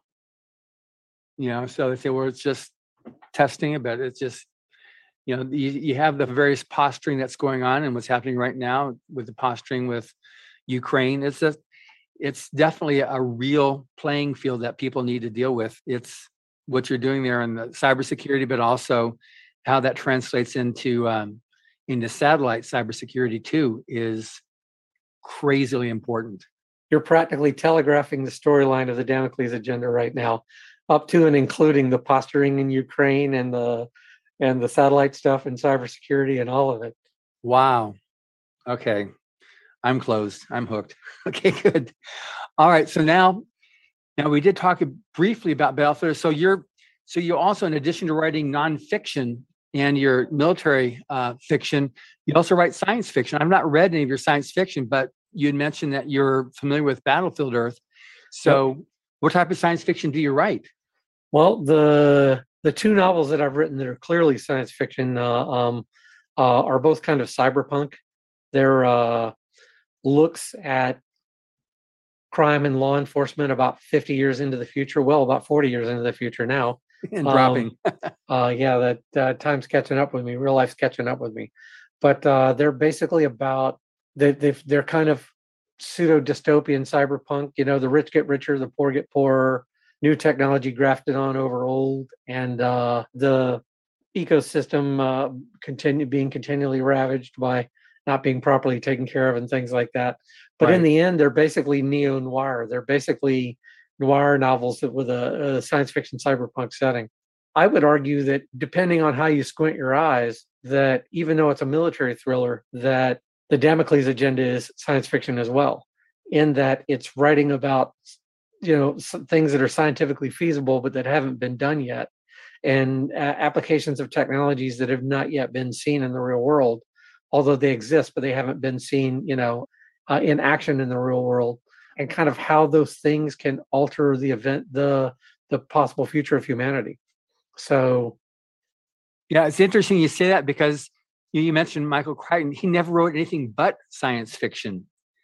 So they say, well, it's just testing it, but it's just, you have the various posturing that's going on and what's happening right now with the posturing with Ukraine. It's definitely a real playing field that people need to deal with. It's what you're doing there in the cybersecurity, but also how that translates into satellite cybersecurity too is crazily important. You're practically telegraphing the storyline of the Damocles Agenda right now, up to and including the posturing in Ukraine and the satellite stuff and cybersecurity and all of it. Wow. Okay. I'm closed. I'm hooked. Okay, good. All right. So now we did talk briefly about Battlefield. So you also, in addition to writing nonfiction and your military fiction, you also write science fiction. I've not read any of your science fiction, but you had mentioned that you're familiar with Battlefield Earth. So what type of science fiction do you write? Well, the two novels that I've written that are clearly science fiction are both kind of cyberpunk. They're looks at crime and law enforcement about 50 years into the future. Well, about 40 years into the future now. And dropping. That time's catching up with me. Real life's catching up with me. But they're basically about they're kind of pseudo dystopian cyberpunk. The rich get richer, the poor get poorer. New technology grafted on over old, and the ecosystem being continually ravaged by not being properly taken care of and things like that. But in the end, they're basically neo-noir. They're basically noir novels with a science fiction cyberpunk setting. I would argue that depending on how you squint your eyes, that even though it's a military thriller, that the Damocles Agenda is science fiction as well, in that it's writing about some things that are scientifically feasible but that haven't been done yet, and applications of technologies that have not yet been seen in the real world, although they exist, but they haven't been seen, in action in the real world, and kind of how those things can alter the possible future of humanity. So, yeah, it's interesting you say that because you mentioned Michael Crichton. He never wrote anything but science fiction,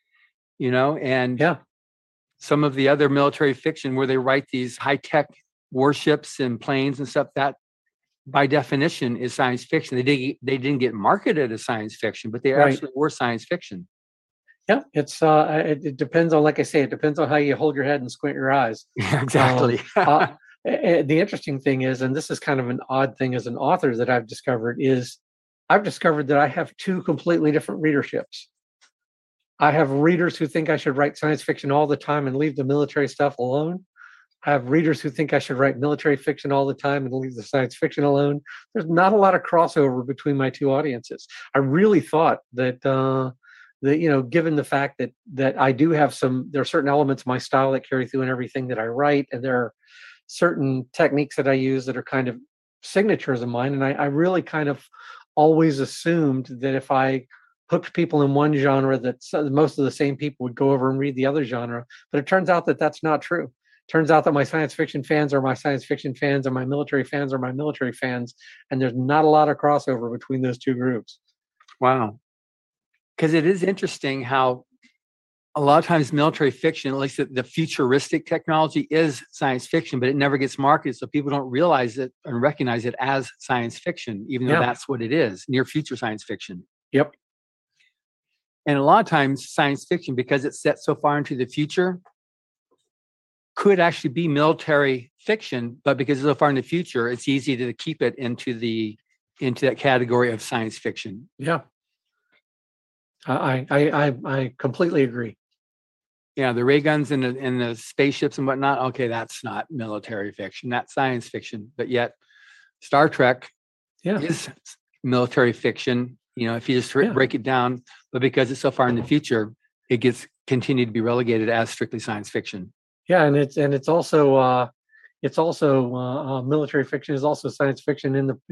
and some of the other military fiction where they write these high-tech warships and planes and stuff, that by definition is science fiction. They didn't get marketed as science fiction, but they actually were science fiction. Yeah, it depends on, like I say, it depends on how you hold your head and squint your eyes. Yeah, exactly. The interesting thing is, and this is kind of an odd thing as an author that I've discovered that I have two completely different readerships. I have readers who think I should write science fiction all the time and leave the military stuff alone. I have readers who think I should write military fiction all the time and leave the science fiction alone. There's not a lot of crossover between my two audiences. I really thought that, given the fact that I do have there are certain elements of my style that carry through in everything that I write, and there are certain techniques that I use that are kind of signatures of mine. And I really kind of always assumed that if I hooked people in one genre, that most of the same people would go over and read the other genre. But it turns out that that's not true. It turns out that my science fiction fans are my science fiction fans, and my military fans are my military fans. And there's not a lot of crossover between those two groups. Wow. Because it is interesting how a lot of times military fiction, at least the futuristic technology, is science fiction, but it never gets marketed. So people don't realize it and recognize it as science fiction, even though that's what it is, near future science fiction. Yep. And a lot of times science fiction, because it's set so far into the future, could actually be military fiction, but because it's so far in the future, it's easy to keep it into that category of science fiction. Yeah. I completely agree. Yeah, the ray guns and the spaceships and whatnot. Okay, that's not military fiction. That's science fiction. But yet, Star Trek is military fiction. If you just break it down, but because it's so far in the future, it gets continued to be relegated as strictly science fiction. Yeah, and it's also military fiction is also science fiction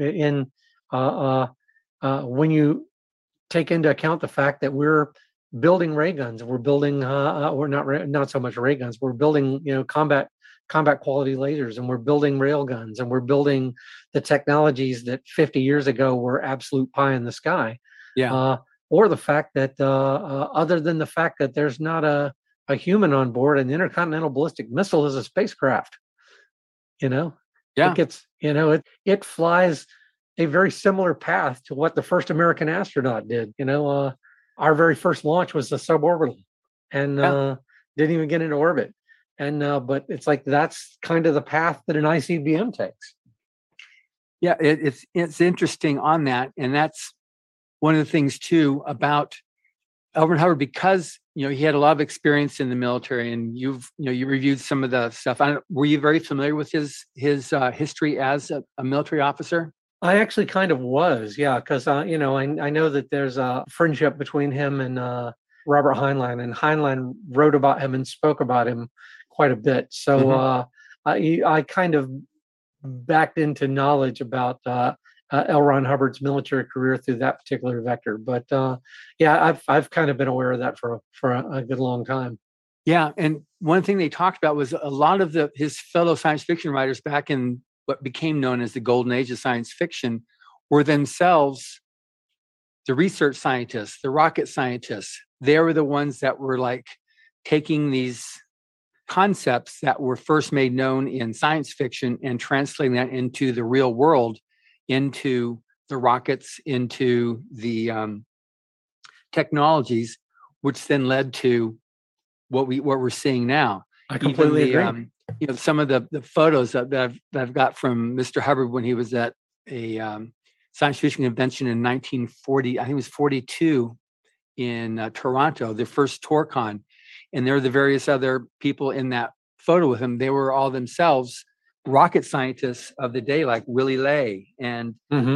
when you take into account the fact that we're building ray guns, we're building we're not so much ray guns, we're building combat quality lasers, and we're building rail guns, and we're building the technologies that 50 years ago were absolute pie in the sky. Yeah. Or the fact that other than the fact that there's not a human on board, an intercontinental ballistic missile is a spacecraft. Yeah. It flies a very similar path to what the first American astronaut did. Our very first launch was the suborbital, and didn't even get into orbit. And but it's like that's kind of the path that an ICBM takes. Yeah, it's interesting on that, and that's one of the things too about L. Ron Hubbard, because he had a lot of experience in the military, and you reviewed some of the stuff. Were you very familiar with his history as a military officer? I actually kind of was, yeah, because I know that there's a friendship between him and Robert Heinlein, and Heinlein wrote about him and spoke about him quite a bit. So I kind of backed into knowledge about L. Ron Hubbard's military career through that particular vector. But I've kind of been aware of that for a good long time. Yeah, and one thing they talked about was a lot of his fellow science fiction writers back in what became known as the golden age of science fiction were themselves the research scientists, the rocket scientists. They were the ones that were like taking these concepts that were first made known in science fiction and translating that into the real world, into the rockets, into the technologies, which then led to what we're seeing now. I completely agree. Some of the photos that I've got from Mr. Hubbard when he was at a science fiction convention in 1940, I think it was 42 in Toronto, the first TorCon. And there were the various other people in that photo with him. They were all themselves rocket scientists of the day, like Willy Ley. And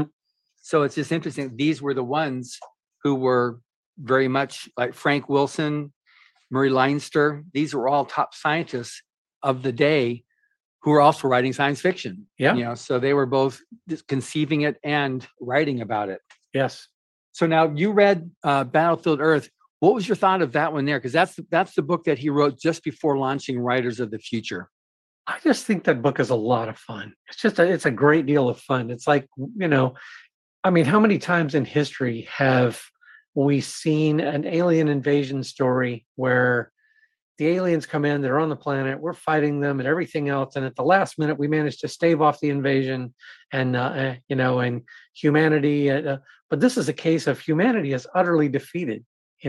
so it's just interesting. These were the ones who were very much like Frank Wilson, Murray Leinster. These were all top scientists of the day who were also writing science fiction. Yeah. So they were both conceiving it and writing about it. Yes. So now you read Battlefield Earth. What was your thought of that one there? Because that's the book that he wrote just before launching Writers of the Future. I just think that book is a lot of fun. It's a great deal of fun. It's like, how many times in history have we seen an alien invasion story where the aliens come in, they're on the planet, we're fighting them and everything else, and at the last minute we manage to stave off the invasion, and and humanity. But this is a case of humanity is utterly defeated.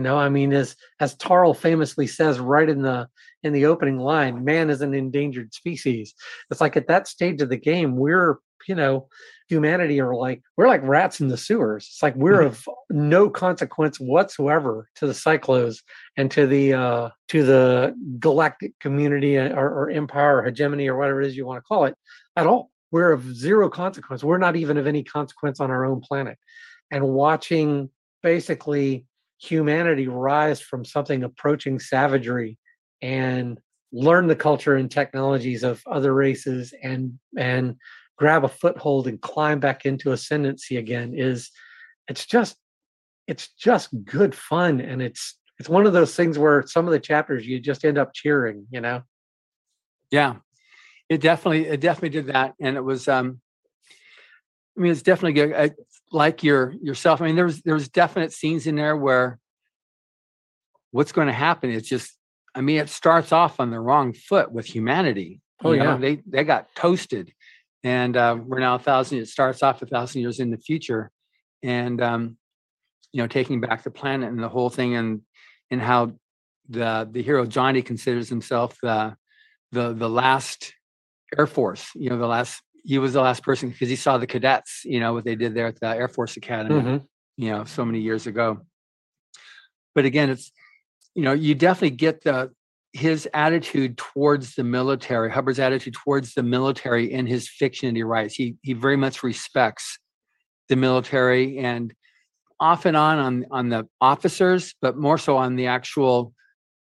As Tarl famously says right in the opening line, man is an endangered species. It's like at that stage of the game, humanity we're like rats in the sewers. It's like we're of no consequence whatsoever to the Cyclos and to the galactic community or empire or hegemony or whatever it is you want to call it at all. We're of zero consequence. We're not even of any consequence on our own planet. And watching basically humanity rise from something approaching savagery and learn the culture and technologies of other races and grab a foothold and climb back into ascendancy again it's just good fun. And it's one of those things where some of the chapters you just end up cheering. Yeah, it definitely did that. And it was it's definitely good. Like yourself. There was definite scenes in there where what's going to happen? It's just, it starts off on the wrong foot with humanity. They got toasted, and we're now 1,000. It starts off 1,000 years in the future, and taking back the planet and the whole thing, and how the hero Johnny considers himself the last Air Force. He was the last person because he saw the cadets, what they did there at the Air Force Academy, so many years ago. But again, it's, you definitely get his attitude towards the military, Hubbard's attitude towards the military in his fiction that he writes. He very much respects the military, and off and on the officers, but more so on the actual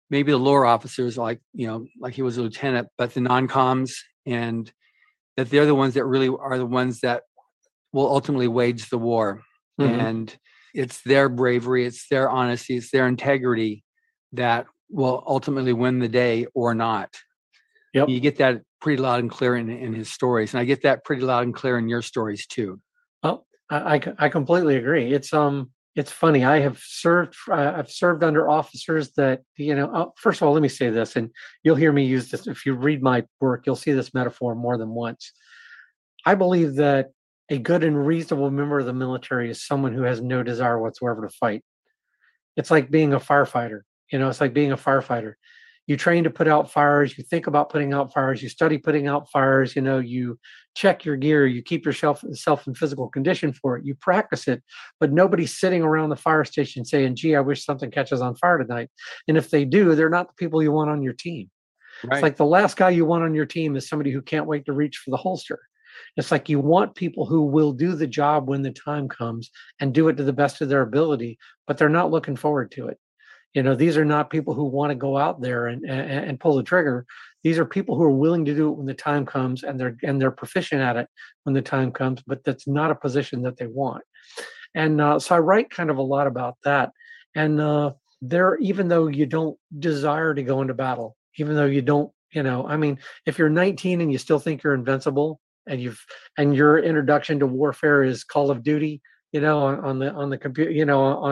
maybe the lower officers, like he was a lieutenant, but the non-coms, and that they're the ones that really are the ones that will ultimately wage the war. Mhm. And it's their bravery, it's their honesty, it's their integrity that will ultimately win the day or not. Yep. You get that pretty loud and clear in his stories, and I get that pretty loud and clear in your stories too. Oh, I completely agree. It's funny. I've served under officers that, first of all, let me say this, and you'll hear me use this. If you read my work, you'll see this metaphor more than once. I believe that a good and reasonable member of the military is someone who has no desire whatsoever to fight. It's like being a firefighter. It's like being a firefighter. You train to put out fires. You think about putting out fires. You study putting out fires. You check your gear. You keep yourself in physical condition for it. You practice it, but nobody's sitting around the fire station saying, "Gee, I wish something catches on fire tonight." And if they do, they're not the people you want on your team. Right. It's like the last guy you want on your team is somebody who can't wait to reach for the holster. It's like you want people who will do the job when the time comes and do it to the best of their ability, but they're not looking forward to it. These are not people who want to go out there and pull the trigger. These are people who are willing to do it when the time comes, and they're proficient at it when the time comes, but that's not a position that they want. And so I write kind of a lot about that. And even though you don't desire to go into battle, even though you don't, if you're 19 and you still think you're invincible, and your introduction to warfare is Call of Duty, on the computer,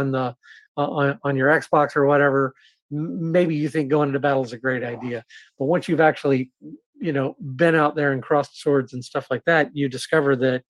on your Xbox or whatever, maybe you think going into battle is a great idea. But once you've actually, been out there and crossed swords and stuff like that, you discover that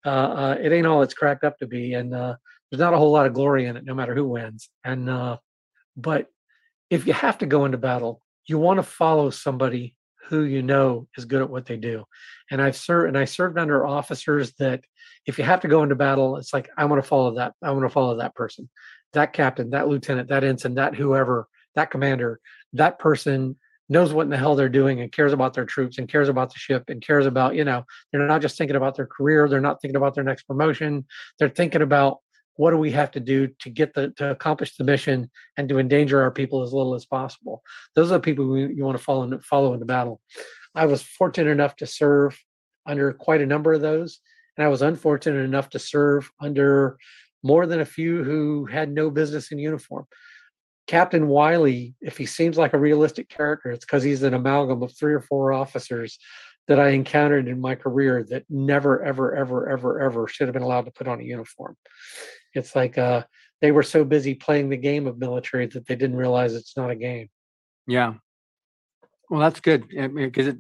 it ain't all it's cracked up to be, and there's not a whole lot of glory in it, no matter who wins. And but if you have to go into battle, you want to follow somebody who is good at what they do. And I served under officers that if you have to go into battle, it's like, I want to follow that. I want to follow that person, that captain, that lieutenant, that ensign, that whoever, that commander. That person knows what in the hell they're doing and cares about their troops and cares about the ship and cares about, they're not just thinking about their career. They're not thinking about their next promotion. They're thinking about, what do we have to do to accomplish the mission and to endanger our people as little as possible? Those are the people you want to follow into battle. I was fortunate enough to serve under quite a number of those, and I was unfortunate enough to serve under more than a few who had no business in uniform. Captain Wiley, if he seems like a realistic character, it's because he's an amalgam of 3 or 4 officers that I encountered in my career that never, ever, ever, ever, ever should have been allowed to put on a uniform. It's like they were so busy playing the game of military that they didn't realize it's not a game. Yeah. Well, that's good, because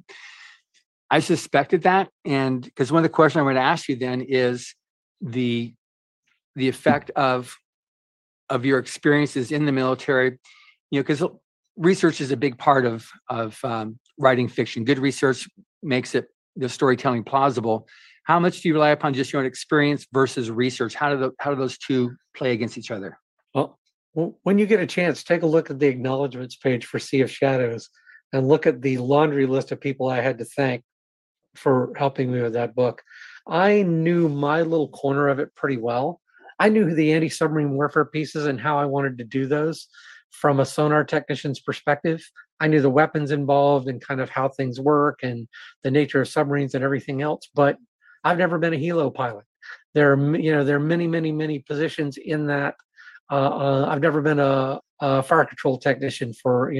I suspected that, and because one of the questions I'm going to ask you then is the effect of your experiences in the military, because research is a big part of writing fiction. Good research makes the storytelling plausible. How much do you rely upon just your own experience versus research? How do those two play against each other? Well, when you get a chance, take a look at the acknowledgments page for Sea of Shadows and look at the laundry list of people I had to thank for helping me with that book. I knew my little corner of it pretty well. I knew the anti-submarine warfare pieces and how I wanted to do those from a sonar technician's perspective. I knew the weapons involved and kind of how things work and the nature of submarines and everything else, but I've never been a helo pilot. There are many, many, many positions in that. I've never been a fire control technician for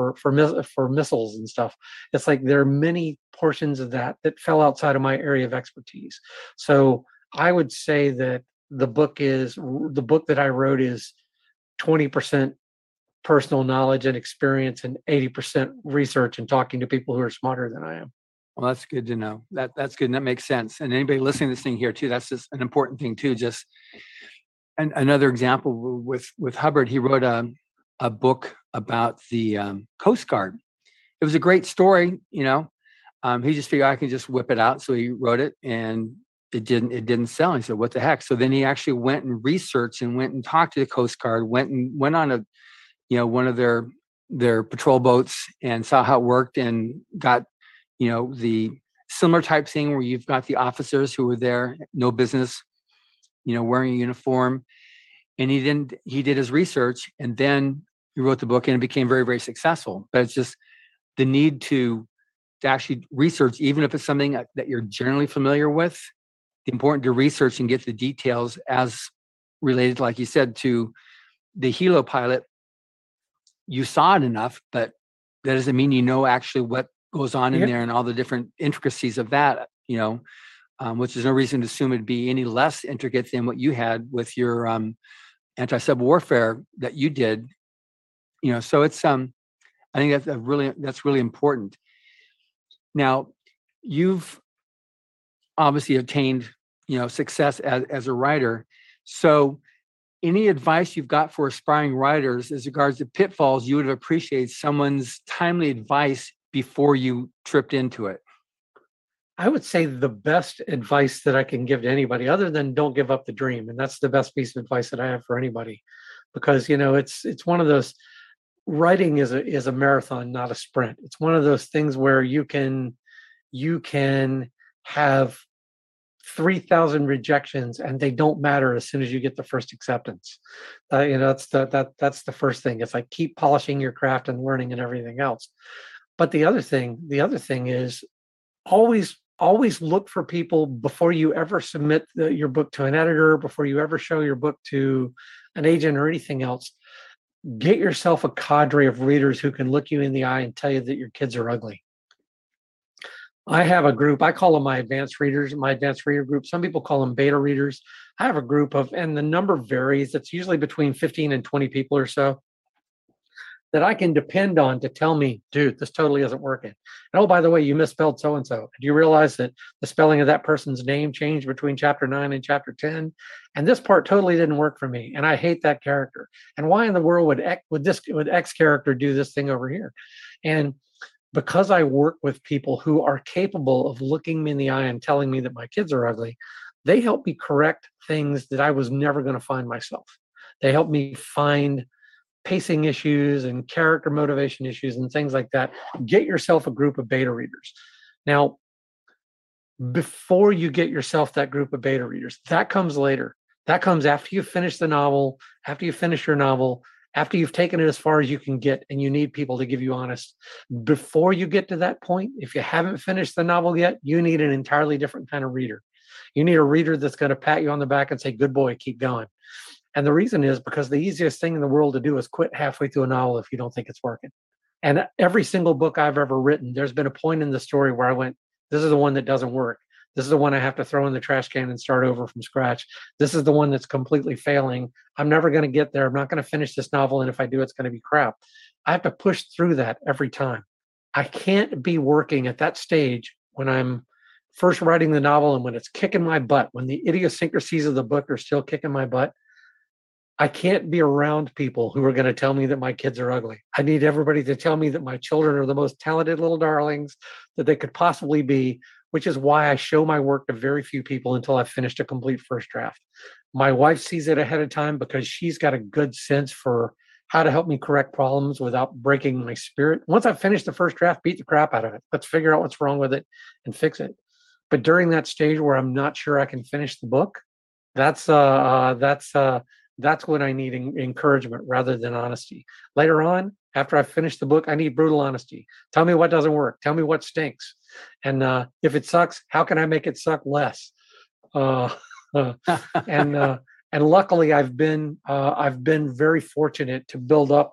missiles and stuff. It's like there are many portions of that fell outside of my area of expertise. So I would say that the book that I wrote is 20% personal knowledge and experience and 80% research and talking to people who are smarter than I am. Well, that's good to know. That's good, and that makes sense. And anybody listening to this thing here too, that's just an important thing too. Just another example with Hubbard, he wrote a book about the Coast Guard. It was a great story, He just figured I can just whip it out, so he wrote it, and it didn't sell. And he said, "What the heck?" So then he actually went and researched and went and talked to the Coast Guard, went on one of their patrol boats and saw how it worked and got the similar type thing where you've got the officers who were there, no business, wearing a uniform. And he did his research and then you wrote the book and it became very, very successful. But it's just the need to actually research, even if it's something that you're generally familiar with, important to research and get the details as related, like you said, to the Hilo pilot. You saw it enough, but that doesn't mean you know actually what goes on in there and all the different intricacies of that, which there's no reason to assume it'd be any less intricate than what you had with your anti-sub warfare that you did. So it's I think that's really important. Now, you've obviously obtained, success as a writer. So any advice you've got for aspiring writers as regards to pitfalls, you would have appreciated someone's timely advice before you tripped into it? I would say the best advice that I can give to anybody, other than don't give up the dream. And that's the best piece of advice that I have for anybody, because, it's one of those, writing is a marathon, not a sprint. It's one of those things where you can have 3,000 rejections and they don't matter as soon as you get the first acceptance. That's the first thing. It's like, keep polishing your craft and learning and everything else. But the other thing is always look for people before you ever submit your book to an editor, before you ever show your book to an agent or anything else. Get yourself a cadre of readers who can look you in the eye and tell you that your kids are ugly. I have a group, I call them my advanced readers, my advanced reader group. Some people call them beta readers. I have a group and the number varies. It's usually between 15 and 20 people or so that I can depend on to tell me, dude, this totally isn't working. And oh, by the way, you misspelled so-and-so. Do you realize that the spelling of that person's name changed between chapter 9 and chapter 10? And this part totally didn't work for me. And I hate that character. And why in the world would X character do this thing over here? And because I work with people who are capable of looking me in the eye and telling me that my kids are ugly, they help me correct things that I was never going to find myself. They help me find pacing issues and character motivation issues and things like that. Get yourself a group of beta readers. Now, before you get yourself that group of beta readers, that comes later. That comes after you finish the novel, after you finish your novel, after you've taken it as far as you can get, and you need people to give you honest. Before you get to that point, if you haven't finished the novel yet, you need an entirely different kind of reader. You need a reader that's going to pat you on the back and say, good boy, keep going. And the reason is because the easiest thing in the world to do is quit halfway through a novel if you don't think it's working. And every single book I've ever written, there's been a point in the story where I went, this is the one that doesn't work. This is the one I have to throw in the trash can and start over from scratch. This is the one that's completely failing. I'm never going to get there. I'm not going to finish this novel. And if I do, it's going to be crap. I have to push through that every time. I can't be working at that stage when I'm first writing the novel and when it's kicking my butt, when the idiosyncrasies of the book are still kicking my butt. I can't be around people who are going to tell me that my kids are ugly. I need everybody to tell me that my children are the most talented little darlings that they could possibly be, which is why I show my work to very few people until I've finished a complete first draft. My wife sees it ahead of time because she's got a good sense for how to help me correct problems without breaking my spirit. Once I've finished the first draft, beat the crap out of it. Let's figure out what's wrong with it and fix it. But during that stage where I'm not sure I can finish the book, that's when I need encouragement rather than honesty. Later on, after I finish the book, I need brutal honesty. Tell me what doesn't work. Tell me what stinks. And if it sucks, how can I make it suck less? And luckily, I've been very fortunate to build up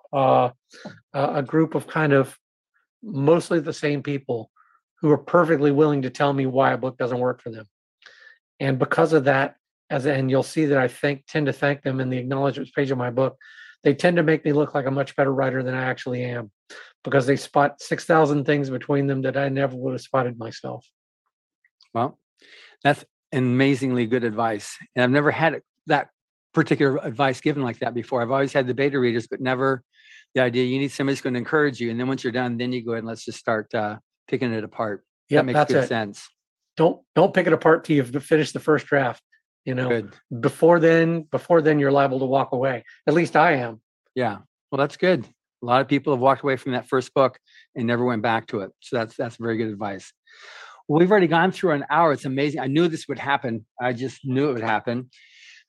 a group of kind of mostly the same people who are perfectly willing to tell me why a book doesn't work for them. And because of that, and you'll see that I tend to thank them in the acknowledgments page of my book, they tend to make me look like a much better writer than I actually am, because they spot 6,000 things between them that I never would have spotted myself. Well, that's amazingly good advice. And I've never had that particular advice given like that before. I've always had the beta readers, but never the idea you need somebody who's going to encourage you. And then once you're done, then you go ahead and let's just start picking it apart. Yeah, that makes good sense. Don't pick it apart till you've finished the first draft. Good. Before then, you're liable to walk away. At least I am. Yeah. Well, that's good. A lot of people have walked away from that first book and never went back to it. So that's very good advice. Well, we've already gone through an hour. It's amazing. I knew this would happen. I just knew it would happen.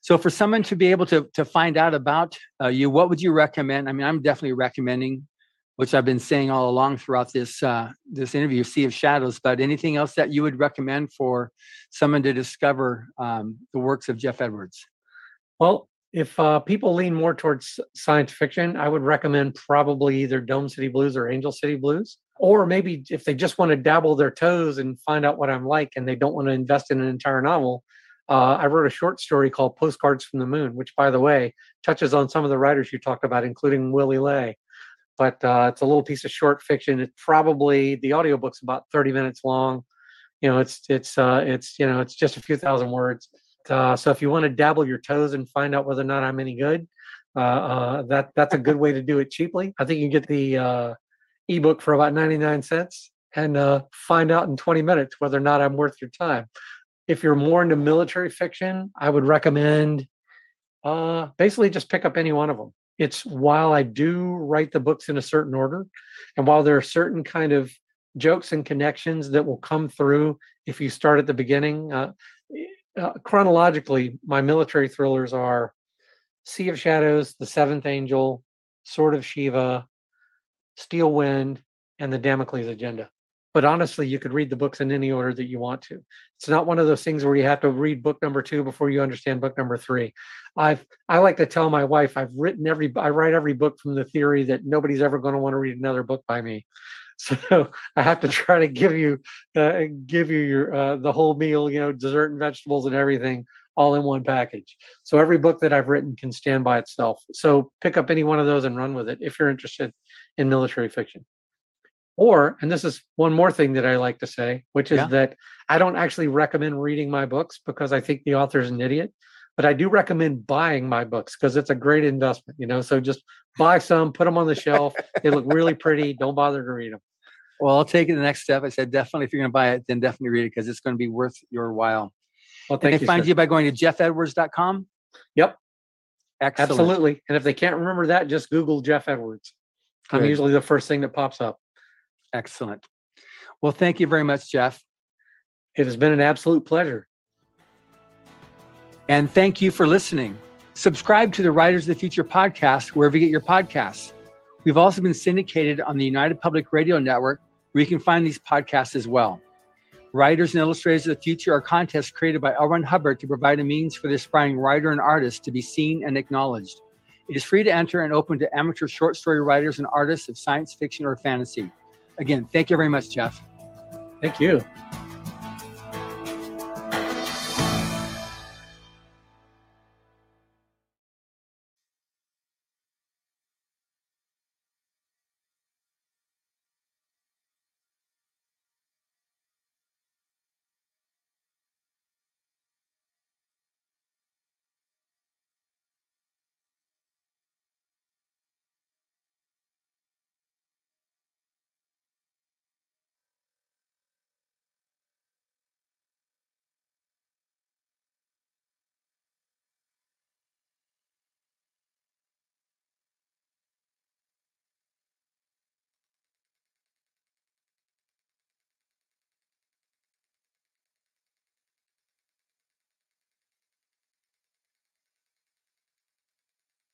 So for someone to be able to find out about you, what would you recommend? I mean, I'm definitely recommending, which I've been saying all along throughout this this interview, Sea of Shadows. But anything else that you would recommend for someone to discover the works of Jeff Edwards? Well, if people lean more towards science fiction, I would recommend probably either Dome City Blues or Angel City Blues. Or maybe if they just want to dabble their toes and find out what I'm like and they don't want to invest in an entire novel, I wrote a short story called Postcards from the Moon, which, by the way, touches on some of the writers you talked about, including Willie Lay. But it's a little piece of short fiction. It's probably, the audiobook's about 30 minutes long. You know, it's just a few thousand words. So if you want to dabble your toes and find out whether or not I'm any good, that's a good way to do it cheaply. I think you can get the ebook for about 99 cents and find out in 20 minutes whether or not I'm worth your time. If you're more into military fiction, I would recommend basically just pick up any one of them. It's, while I do write the books in a certain order, and while there are certain kind of jokes and connections that will come through if you start at the beginning, chronologically, my military thrillers are Sea of Shadows, The Seventh Angel, Sword of Shiva, Steel Wind, and The Damocles Agenda. But honestly, you could read the books in any order that you want to. It's not one of those things where you have to read book number 2 before you understand book number 3. I like to tell my wife I write every book from the theory that nobody's ever going to want to read another book by me. So I have to try to give you your the whole meal, dessert and vegetables and everything all in one package. So every book that I've written can stand by itself. So pick up any one of those and run with it if you're interested in military fiction. Or, and this is one more thing that I like to say, which is that I don't actually recommend reading my books because I think the author is an idiot, but I do recommend buying my books because it's a great investment, so just buy some, put them on the shelf. They look really pretty. Don't bother to read them. Well, I'll take it the next step. I said, definitely, if you're going to buy it, then definitely read it because it's going to be worth your while. Well, thank you. They find you by going to jeffedwards.com? Yep. Excellent. Absolutely. And if they can't remember that, just Google Jeff Edwards. Good. I'm usually the first thing that pops up. Excellent. Well, thank you very much, Jeff. It has been an absolute pleasure. And thank you for listening. Subscribe to the Writers of the Future podcast wherever you get your podcasts. We've also been syndicated on the United Public Radio Network, where you can find these podcasts as well. Writers and Illustrators of the Future are contests created by L. Ron Hubbard to provide a means for the aspiring writer and artist to be seen and acknowledged. It is free to enter and open to amateur short story writers and artists of science fiction or fantasy. Again, thank you very much, Jeff. Thank you.